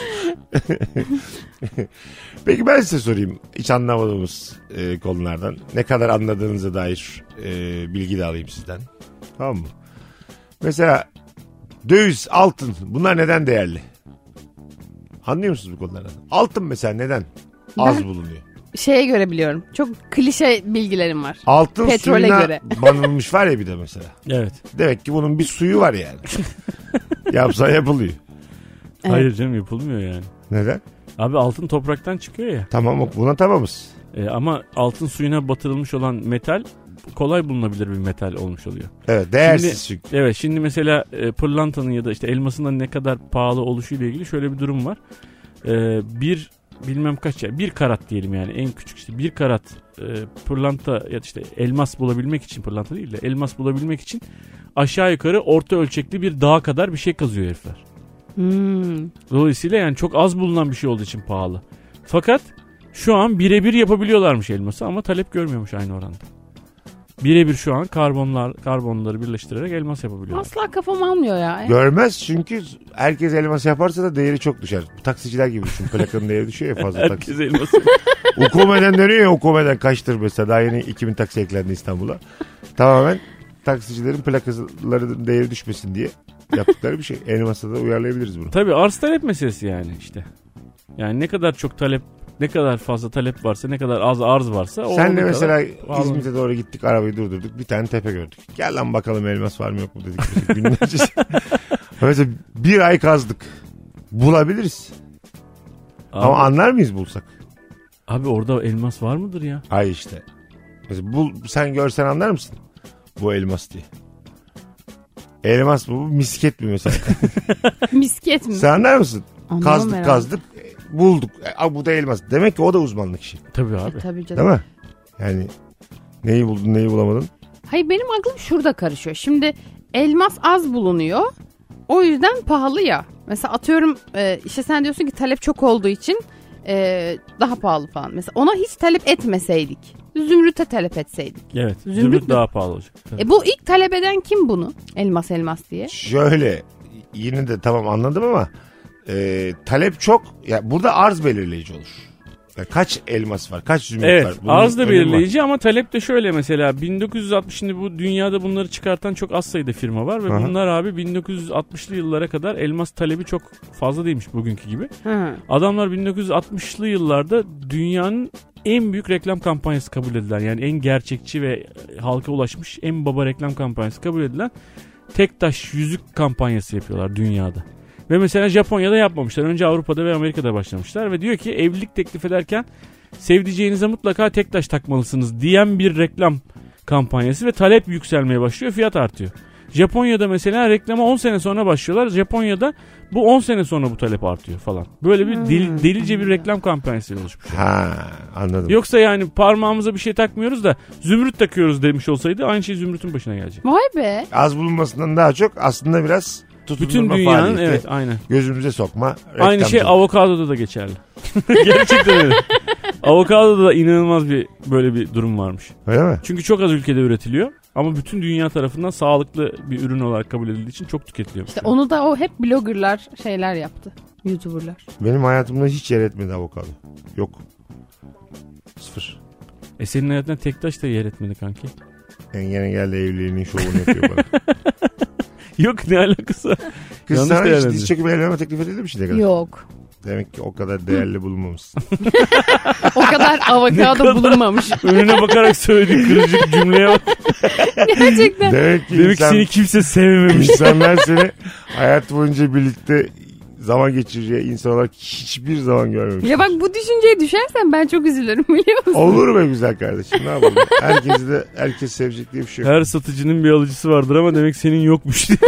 C: Peki ben size sorayım. Hiç anlamadığımız e, konulardan. Ne kadar anladığınıza dair e, bilgi de alayım sizden. Tamam mı? Mesela döviz, altın bunlar neden değerli? Anlıyor musunuz bu konulardan? Altın mesela neden az
E: Ben
C: bulunuyor?
E: Şeye göre biliyorum. Çok klişe bilgilerim var.
C: Altın
E: Petrole
C: suyuna
E: göre.
C: banılmış var ya bir de mesela.
D: Evet.
C: Demek ki bunun bir suyu var yani. Yapsa yapılıyor.
E: Evet.
D: Hayır canım yapılmıyor yani.
C: Neden?
D: Abi altın topraktan çıkıyor ya.
C: Tamam buna tamamız.
D: E, ama altın suyuna batırılmış olan metal kolay bulunabilir bir metal olmuş oluyor.
C: Evet değersiz
D: Şimdi,
C: çünkü.
D: evet şimdi mesela e, pırlantanın ya da işte elmasının ne kadar pahalı oluşuyla ilgili şöyle bir durum var. E, bir bilmem kaç ya bir karat diyelim yani en küçük işte bir karat e, pırlanta ya da işte elmas bulabilmek için pırlanta değil de elmas bulabilmek için aşağı yukarı orta ölçekli bir dağ kadar bir şey kazıyor herifler.
E: Hmm.
D: Dolayısıyla yani çok az bulunan bir şey olduğu için pahalı. Fakat şu an birebir yapabiliyorlarmış elması ama talep görmüyormuş aynı oranda. Birebir şu an karbonlar karbonları birleştirerek elmas yapabiliyorlar.
E: Asla kafam almıyor ya.
C: Görmez çünkü herkes elmas yaparsa da değeri çok düşer. Taksiciler gibi düşün. Plakanın değeri düşüyor ya fazla
D: Herkes
C: taksi.
D: elması.
C: Ukome'den dönüyor ya Ukome'den kaçtır mesela. Daha yeni iki bin taksi eklendi İstanbul'a. Tamamen taksicilerin plakaların değeri düşmesin diye yaptıkları bir şey. Elmas'a da uyarlayabiliriz bunu.
D: Tabii arz talep meselesi yani işte. Yani ne kadar çok talep, ne kadar fazla talep varsa, ne kadar az arz varsa. O
C: Senle
D: kadar
C: mesela
D: pahalı.
C: İzmit'e doğru gittik, arabayı durdurduk. Bir tane tepe gördük. Gel lan bakalım elmas var mı yok mu dedik. Günlerce. Mesela bir ay kazdık. Bulabiliriz.
D: Abi,
C: Ama anlar mıyız bulsak?
D: abi orada elmas var mıdır ya?
C: Ay işte. Mesela bul, sen görsen anlar mısın? Bu elmas diye. Elmas mı bu? Misket mi mesela?
E: Misket mi?
C: Sen anlar mısın?
E: Anlamam
C: Kazdık
E: herhalde.
C: kazdık. Bulduk. E, bu da elmas. Demek ki o da uzmanlık işi.
D: Tabii abi.
E: E, tabii canım.
C: Değil mi? Yani neyi buldun neyi bulamadın?
E: Hayır benim aklım şurada karışıyor. Şimdi elmas az bulunuyor. O yüzden pahalı ya. Mesela atıyorum e, işte sen diyorsun ki talep çok olduğu için e, daha pahalı falan. Mesela ona hiç talep etmeseydik. Zümrüt'e talep etseydik.
D: Evet.
E: Zümrüt
D: Zümrüt
E: mü?
D: daha pahalı olacak. Tabii.
E: E, bu ilk talep eden kim bunu? Elmas elmas diye.
C: Şöyle yine de tamam anladım ama e, talep çok. Ya burada arz belirleyici olur. Yani kaç elmas var? Kaç zümrüt
D: Evet,
C: var? Bunun
D: arz da
C: önemi
D: belirleyici ama talep de şöyle mesela bin dokuz yüz altmış şimdi bu dünyada bunları çıkartan çok az sayıda firma var ve
C: Aha.
D: bunlar abi bin dokuz yüz altmışlı yıllara kadar elmas talebi çok fazla değilmiş bugünkü gibi.
E: Hı.
D: Adamlar bin dokuz yüz altmışlı yıllarda dünyanın en büyük reklam kampanyası kabul edilen yani en gerçekçi ve halka ulaşmış en baba reklam kampanyası kabul edilen tek taş yüzük kampanyası yapıyorlar dünyada. Ve mesela Japonya'da yapmamışlar. Önce Avrupa'da ve Amerika'da başlamışlar ve diyor ki evlilik teklif ederken sevdiceğinize mutlaka tek taş takmalısınız diyen bir reklam kampanyası ve talep yükselmeye başlıyor, fiyat artıyor. Japonya'da mesela reklama on sene sonra başlıyorlar. Japonya'da bu on sene sonra bu talep artıyor falan. Böyle bir deli, delice bir reklam kampanyası oluşmuş.
C: Ha anladım.
D: Yoksa yani parmağımıza bir şey takmıyoruz da zümrüt takıyoruz demiş olsaydı aynı şey zümrütün başına gelecek.
E: Vay be.
C: Az bulunmasından daha çok aslında biraz
D: Bütün
C: tutundurma
D: dünyanın
C: faaliyeti.
D: evet aynen.
C: Gözümüze sokma.
D: Aynı şey
C: reklamcılık.
D: avokadoda da geçerli. Gerçekten öyle. Avokadoda da inanılmaz bir böyle bir durum varmış.
C: Öyle mi?
D: Çünkü çok az ülkede üretiliyor ama bütün dünya tarafından sağlıklı bir ürün olarak kabul edildiği için çok tüketiliyor.
E: İşte onu da o hep bloggerlar şeyler yaptı. YouTuber'lar.
C: Benim hayatımda hiç yer etmedi avokado. Yok. Sıfır.
D: E senin hayatına Tektaş da yer etmedi kanki.
C: Engin geldi evliliğinin şovunu yapıyor bana.
D: Yok ne alakası var?
C: Kız
D: Yanlış
C: sana hiç
D: değerlendirdim.
C: diz çöküp evlenme teklif edildi mi şimdiye kadar?
E: Yok.
C: Demek ki o kadar değerli bulunmamışsın.
E: O kadar avokado bulunmamış.
D: Önüne bakarak söylediğin kırıcı cümleye bak.
E: Gerçekten.
C: Demek ki,
D: Demek
C: insan,
D: ki seni kimse sevmemiş.
C: insanlar seni hayat boyunca birlikte zaman geçireceği insan olarak hiçbir zaman görmemiş.
E: Ya bak bu düşünceye düşersen ben çok üzülürüm biliyor musun?
C: Olur be güzel kardeşim, ne yapalım? Herkesi de herkes sevecek diye bir şey yok.
D: Her satıcının bir alıcısı vardır ama demek senin yokmuş diye.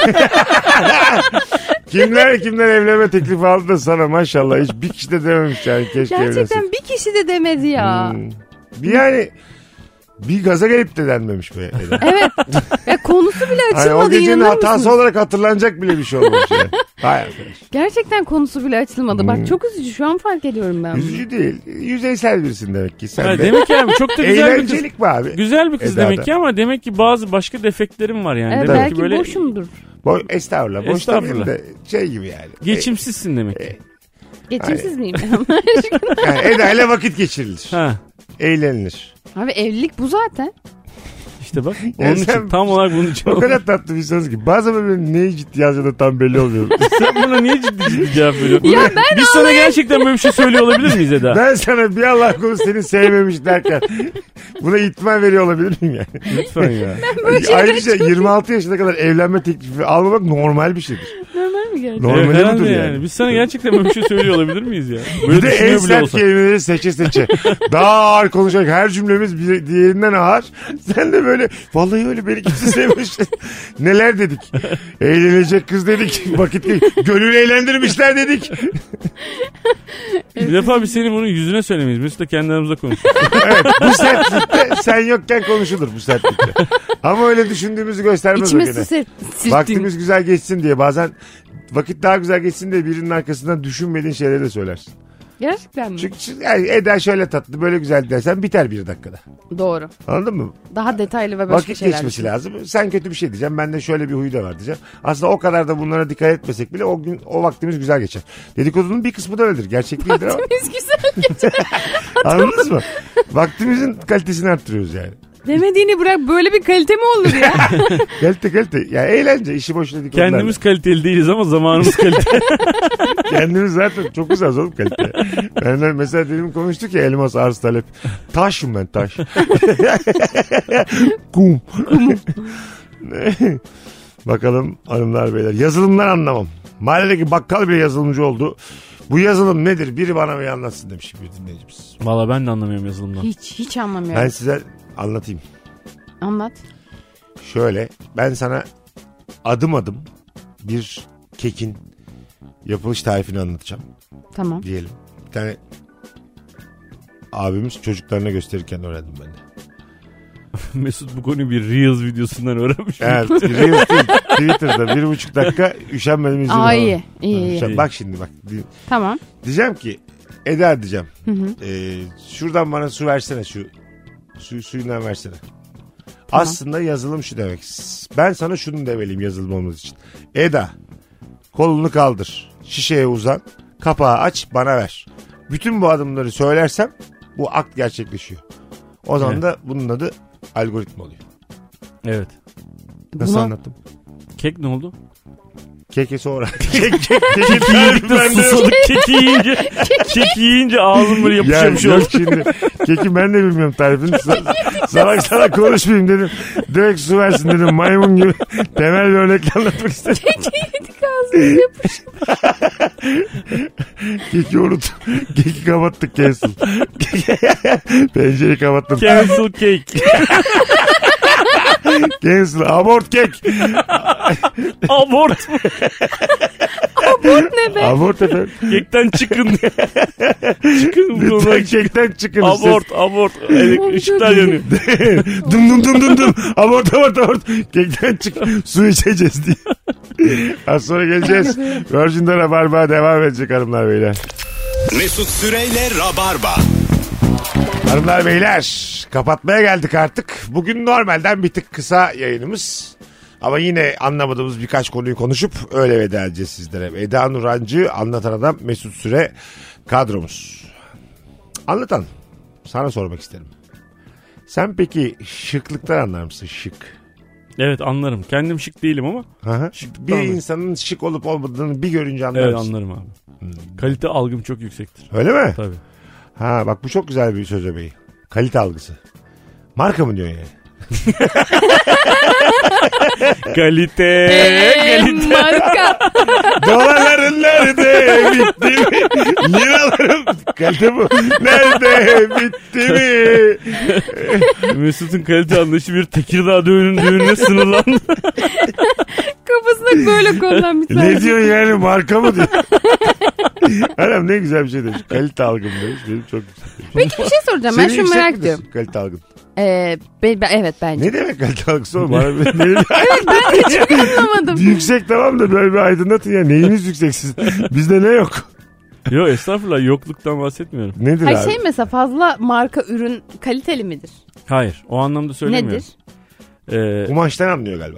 C: Kimler kimler evlenme teklifi aldı da sana maşallah hiç bir kişi de dememiş yani keşke evlensin.
E: Gerçekten bir kişi de demedi ya.
C: Hmm. Bir yani bir gaza gelip de denmemiş be.
E: Evet. Ya konusu bile
C: Hani
E: açılmadı,
C: o gecenin
E: inanır
C: hatası
E: mısınız?
C: olarak hatırlanacak bile bir şey olmamış yani. Hay arkadaş.
E: Gerçekten konusu bile açılmadı.
C: Hmm.
E: Bak çok üzücü, şu an fark ediyorum ben.
C: Üzücü değil. Yüzeysel birisin demek ki. Sen
D: Ha,
C: de
D: demek ki abi çok da güzel bir kız.
C: eğlencelik mi abi?
D: Güzel bir kız
C: Eda'da.
D: demek ki ama demek ki bazı başka defektlerim var yani.
E: Evet,
D: demek
E: belki
D: ki böyle
E: boşumdur.
C: Bo estağfurullah. Boş
D: Estağfurullah.
C: demeyeyim de şey gibi yani.
D: geçimsizsin demek ki.
C: E,
E: Geçimsiz miyim?
C: yani Eda ile vakit geçirilir.
D: Ha.
C: Eğlenilir.
E: Abi evlilik bu zaten.
D: İşte bak
C: Ya
D: onun
C: sen-
D: için tam olarak bunun için.
C: O kadar tatlı bir insanız ki. Bazen böyle neyi ciddi yazdığında tam belli olmuyor.
D: Sen buna niye ciddi ciddi cevap veriyorsun?
E: Ya ben
D: Biz sana gerçekten böyle bir şey söylüyor olabilir miyiz Eda?
C: Ben sana bir Allah korusun seni sevmemiş derken buna ihtimal veriyor olabilir miyim yani?
D: Lütfen ya.
C: Ayrıca yirmi altı yaşına kadar evlenme teklifi almamak normal bir şeydir.
E: Normal mi gerçekten?
C: Normali
D: Evet, herhalde
C: budur
D: yani.
C: yani.
D: Biz sana gerçekten böyle bir şey söylüyor olabilir miyiz ya? Böyle
C: Bir de en
D: düşünüyor bile
C: sert
D: olsak.
C: kelimeleri seçe seçe. Daha ağır konuşarak her cümlemiz bir diğerinden ağır. Sen de böyle vallahi öyle beni kimse sevmiş. Neler dedik? Eğlenecek kız dedik. Vakit gönül eğlendirmişler dedik.
D: Bir defa biz senin bunu yüzüne söylemeyiz. Mesut da kendi aramızda konuşuyor.
C: Evet, bu sertlikte sen yokken konuşulur bu sertlikte. Ama öyle düşündüğümüzü göstermez
E: İçime
C: o
E: su
C: gene.
E: ser- sirttim.
C: Vaktimiz güzel geçsin diye bazen vakit daha güzel geçsin diye birinin arkasından düşünmediğin şeyleri de söylersin.
E: Gerçekten mi?
C: Çünkü yani Eda şöyle tatlı böyle güzel dersen biter bir dakikada.
E: Doğru.
C: Anladın mı?
E: Daha detaylı ve başka
C: Vakit
E: şeyler.
C: geçmesi
E: düşün.
C: lazım. Sen kötü bir şey diyeceğim. Bende şöyle bir huyu da var diyeceğim. Aslında o kadar da bunlara dikkat etmesek bile o gün o vaktimiz güzel geçer. Dedikodunun bir kısmı da öyledir. Gerçek değildir ama.
E: Biz güzel geçer.
C: Anladınız mı? Vaktimizin kalitesini arttırıyoruz yani.
E: Demediğini bırak, böyle bir kalite mi olur ya?
C: Kalite kalite. Ya eğlence işi boş dedikodular.
D: Kendimiz kaliteli değiliz ama zamanımız kaliteli.
C: Kendimiz zaten çok uzağız oğlum kalite. Benden mesela dedim konuştuk ya elmas arz talep. Taşım ben taş. Kum. Bakalım hanımlar beyler. Yazılımdan anlamam. Mahalledeki bakkal bile yazılımcı oldu. Bu yazılım nedir? Biri bana bir anlatsın demiş bir dinleyicimiz.
D: Valla ben de anlamıyorum yazılımdan.
E: Hiç hiç anlamıyorum.
C: Ben size anlatayım.
E: Anlat.
C: Şöyle ben sana adım adım bir kekin yapılış tarifini anlatacağım.
E: Tamam.
C: Diyelim. Bir tane abimiz çocuklarına gösterirken öğrendim ben de.
D: Mesut bu konuyu bir Reels videosundan öğrenmiş.
C: Evet. Reels değil. Twitter'da bir buçuk dakika üşenmedim izledim.
E: Aa
C: ama.
E: iyi. İyi iyi.
C: Üşen- Bak şimdi bak. Di-
E: Tamam.
C: Diyeceğim ki Eda diyeceğim.
E: Hı hı.
C: Ee, şuradan bana su versene şu. Su, suyundan versene. Aslında yazılım şu demek. Ben sana şunu demeliyim yazılmamız için. Eda kolunu kaldır. Şişeye uzan. Kapağı aç bana ver. Bütün bu adımları söylersem bu akt gerçekleşiyor. O zaman
D: Evet.
C: da bunun adı algoritma oluyor.
D: Evet.
C: Nasıl
E: Bunu-
C: anlattım?
D: Kek ne oldu?
C: Keke sonra. Kek, kek, kek,
D: Kek yiyince de susadık. Kek yiyince, kek yiyince ağzım böyle
C: Ya
D: yapışıyormuş.
C: yok şimdi. Keki ben de bilmiyorum tarifini. Sa- salak salak konuşmayayım dedim. Direkt su versin dedim. Maymun gibi. Temel bir örnekle anlatmak istedim.
E: Ağzını yapış.
C: Keki unut. Keki kapattık cancel. Pencereyi kapattım.
D: Cancel cake.
C: Cancel. Abort kek.
D: Abort.
E: Ne be?
C: Abort efendim.
D: Kekten çıkın. Çıkın bu
C: Lütfen
D: konudan.
C: kekten çıkın.
D: Abort, abort. Ele- Işıklar yanıyor.
C: dum dum dum dum dum. Abort abort abort. Kekten çık. Su içeceğiz diye. Az sonra geleceğiz. Virgin'de Rabarba devam edecek hanımlar beyler.
B: Mesut Süreyle Rabarba.
C: Hanımlar beyler kapatmaya geldik artık. Bugün normalden bir tık kısa yayınımız. Ama yine anlamadığımız birkaç konuyu konuşup öyle veda edeceğiz sizlere. Eda Nurancı, Anlatan Adam, Mesut Süre kadromuz. Anlatan, sana sormak isterim. Sen peki şıklıktan anlar mısın? Şık.
D: Evet anlarım. Kendim şık değilim ama.
C: Aha.
D: Şıklıktan
C: Bir
D: anlarım.
C: insanın şık olup olmadığını bir görünce anlar
D: Evet
C: mısın?
D: anlarım abi. Kalite algım çok yüksektir.
C: Öyle mi?
D: Tabii.
C: Ha bak bu çok güzel bir söz öbeği. Kalite algısı. Marka mı diyorsun yani?
D: Kalite.
E: Eee, marka.
C: Dolarların nerede bitti mi? Liraların kalite bu. Nerede bitti mi?
D: Mesut'un kalite anlayışı bir Tekirdağ düğünün düğününe sınırlandı.
E: Kafasına böyle kullanmış.
C: Ne diyorsun yani marka mı diyor? Anam ne güzel bir şey demiş. Kalite algım demiş. Benim çok güzel.
E: Peki bir şey soracağım. Ben
C: Senin
E: şunu
C: yüksek
E: merak
C: midir
E: ediyorum.
C: kalite algın?
E: Ee, be- be- evet bence.
C: Ne demek kalite algısı oğlum? Bana bir- ne-
E: Ben de çok anlamadım.
C: Yüksek tamam da böyle bir aydınlatın ya. Neyiniz yüksek siz? Bizde ne yok?
D: Yok estağfurullah yokluktan bahsetmiyorum.
C: Nedir
E: Hayır
C: abi?
E: şey mesela fazla marka ürün kaliteli midir?
D: Hayır o anlamda söylemiyorum.
E: Nedir?
D: Ee,
C: Kumaştan anlıyor galiba.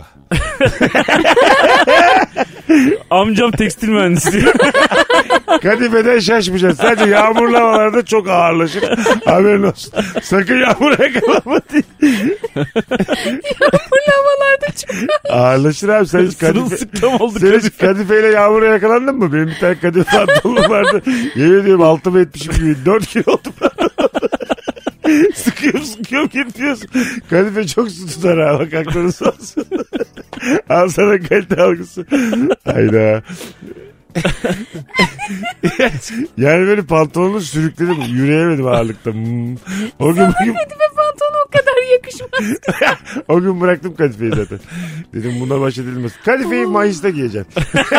D: amcam tekstil mühendisi.
C: Kadifeden şaşmayacaksın. Sadece yağmurlu havalarda çok ağırlaşır. Haberin olsun. Sakın yağmura yakalanma diye.
E: Yağmurlu havalarda çok.
C: Ağırlaşır abi. Sen hiç kadife,
D: Sırılsıklam oldu
C: sen hiç
D: kadife.
C: kadifeyle yağmura yakalandın mı? Benim bir tane kadife pantolonum vardı. Yemin ediyorum altımı etmişim gibi. Dört kilo oldu pantolon. Sıkıyorum sıkıyorum gitmiyorsun. Kadife çok su tutar ha. Bak aklınız olsun. Al sana kalite algısı. Hayda. Yani böyle pantolonu sürükledim. Yürüyemedim ağırlıkta. Hmm. O gün bugün
E: Kadife pantolonu o kadar yakışmaz.
C: o gün bıraktım kadifeyi zaten. Dedim buna baş edilmez. Kadifeyi Mayıs'ta giyeceksin.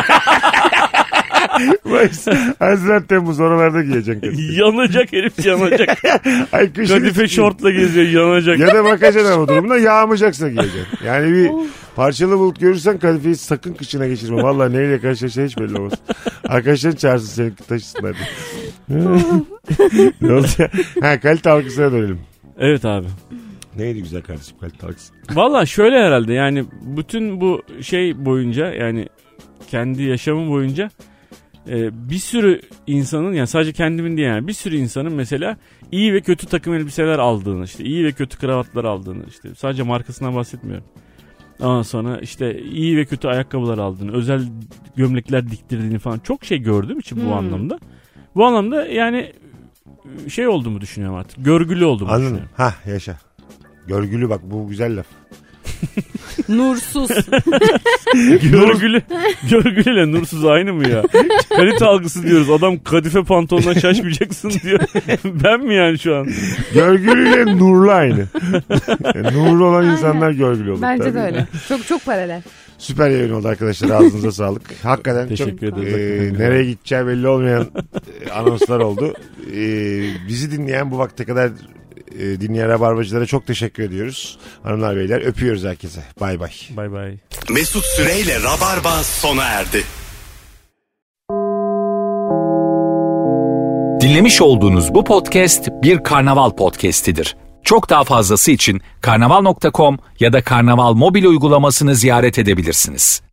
C: Mayıs, Haziran, Temmuz oralarda giyeceksin kadifeyi.
D: Yanacak herif yanacak.
C: Ay kışın
D: Kadife şortla geziyor yanacak.
C: ya da bakacaksın ama durumda yağmayacaksa giyeceksin. Yani bir parçalı bulut görürsen kadifeyi sakın kışına geçirme. Vallahi neyle karşılaşacağın hiç belli olmaz. Arkadaşların çağırsın seni taşısınlar diye. Ne oldu ya? Ha kalite algısına dönelim.
D: Evet abi.
C: Neydi güzel kardeşim kalite algısı?
D: Valla şöyle herhalde yani bütün bu şey boyunca yani kendi yaşamım boyunca e, bir sürü insanın yani sadece kendimin değil yani bir sürü insanın mesela iyi ve kötü takım elbiseler aldığını işte iyi ve kötü kravatlar aldığını işte sadece markasından bahsetmiyorum. Ondan sonra işte iyi ve kötü ayakkabılar aldığını özel gömlekler diktirdiğini falan çok şey gördüğüm için bu
E: Hmm.
D: anlamda. Bu anlamda yani şey olduğumu düşünüyorum artık görgülü olduğumu
C: Anladın mı?
D: düşünüyorum.
C: Hah yaşa. Görgülü bak bu güzel laf.
E: Nursuz.
D: Görgülü, görgülüyle nursuz aynı mı ya? Kalite algısı diyoruz. Adam kadife pantolondan şaşmayacaksın diyor. Ben mi yani şu an?
C: Görgülüyle nurlu aynı. Yani nurlu olan insanlar görgülü olur.
E: Bence
C: tabii.
E: de öyle. Çok çok paralel.
C: Süper yayın oldu arkadaşlar. Ağzınıza sağlık. Hakikaten
D: Teşekkür
C: çok
D: ederiz.
C: e, nereye gideceği belli olmayan e, anonslar oldu. E, bizi dinleyen bu vakte kadar e, dinleyen rabarbacılara çok teşekkür ediyoruz. Hanımlar beyler öpüyoruz herkese. Bay bay.
D: Bay bay.
B: Mesut Süreyle Rabarba sona erdi.
A: Dinlemiş olduğunuz bu podcast bir karnaval podcastidir. Çok daha fazlası için karnaval nokta com ya da karnaval mobil uygulamasını ziyaret edebilirsiniz.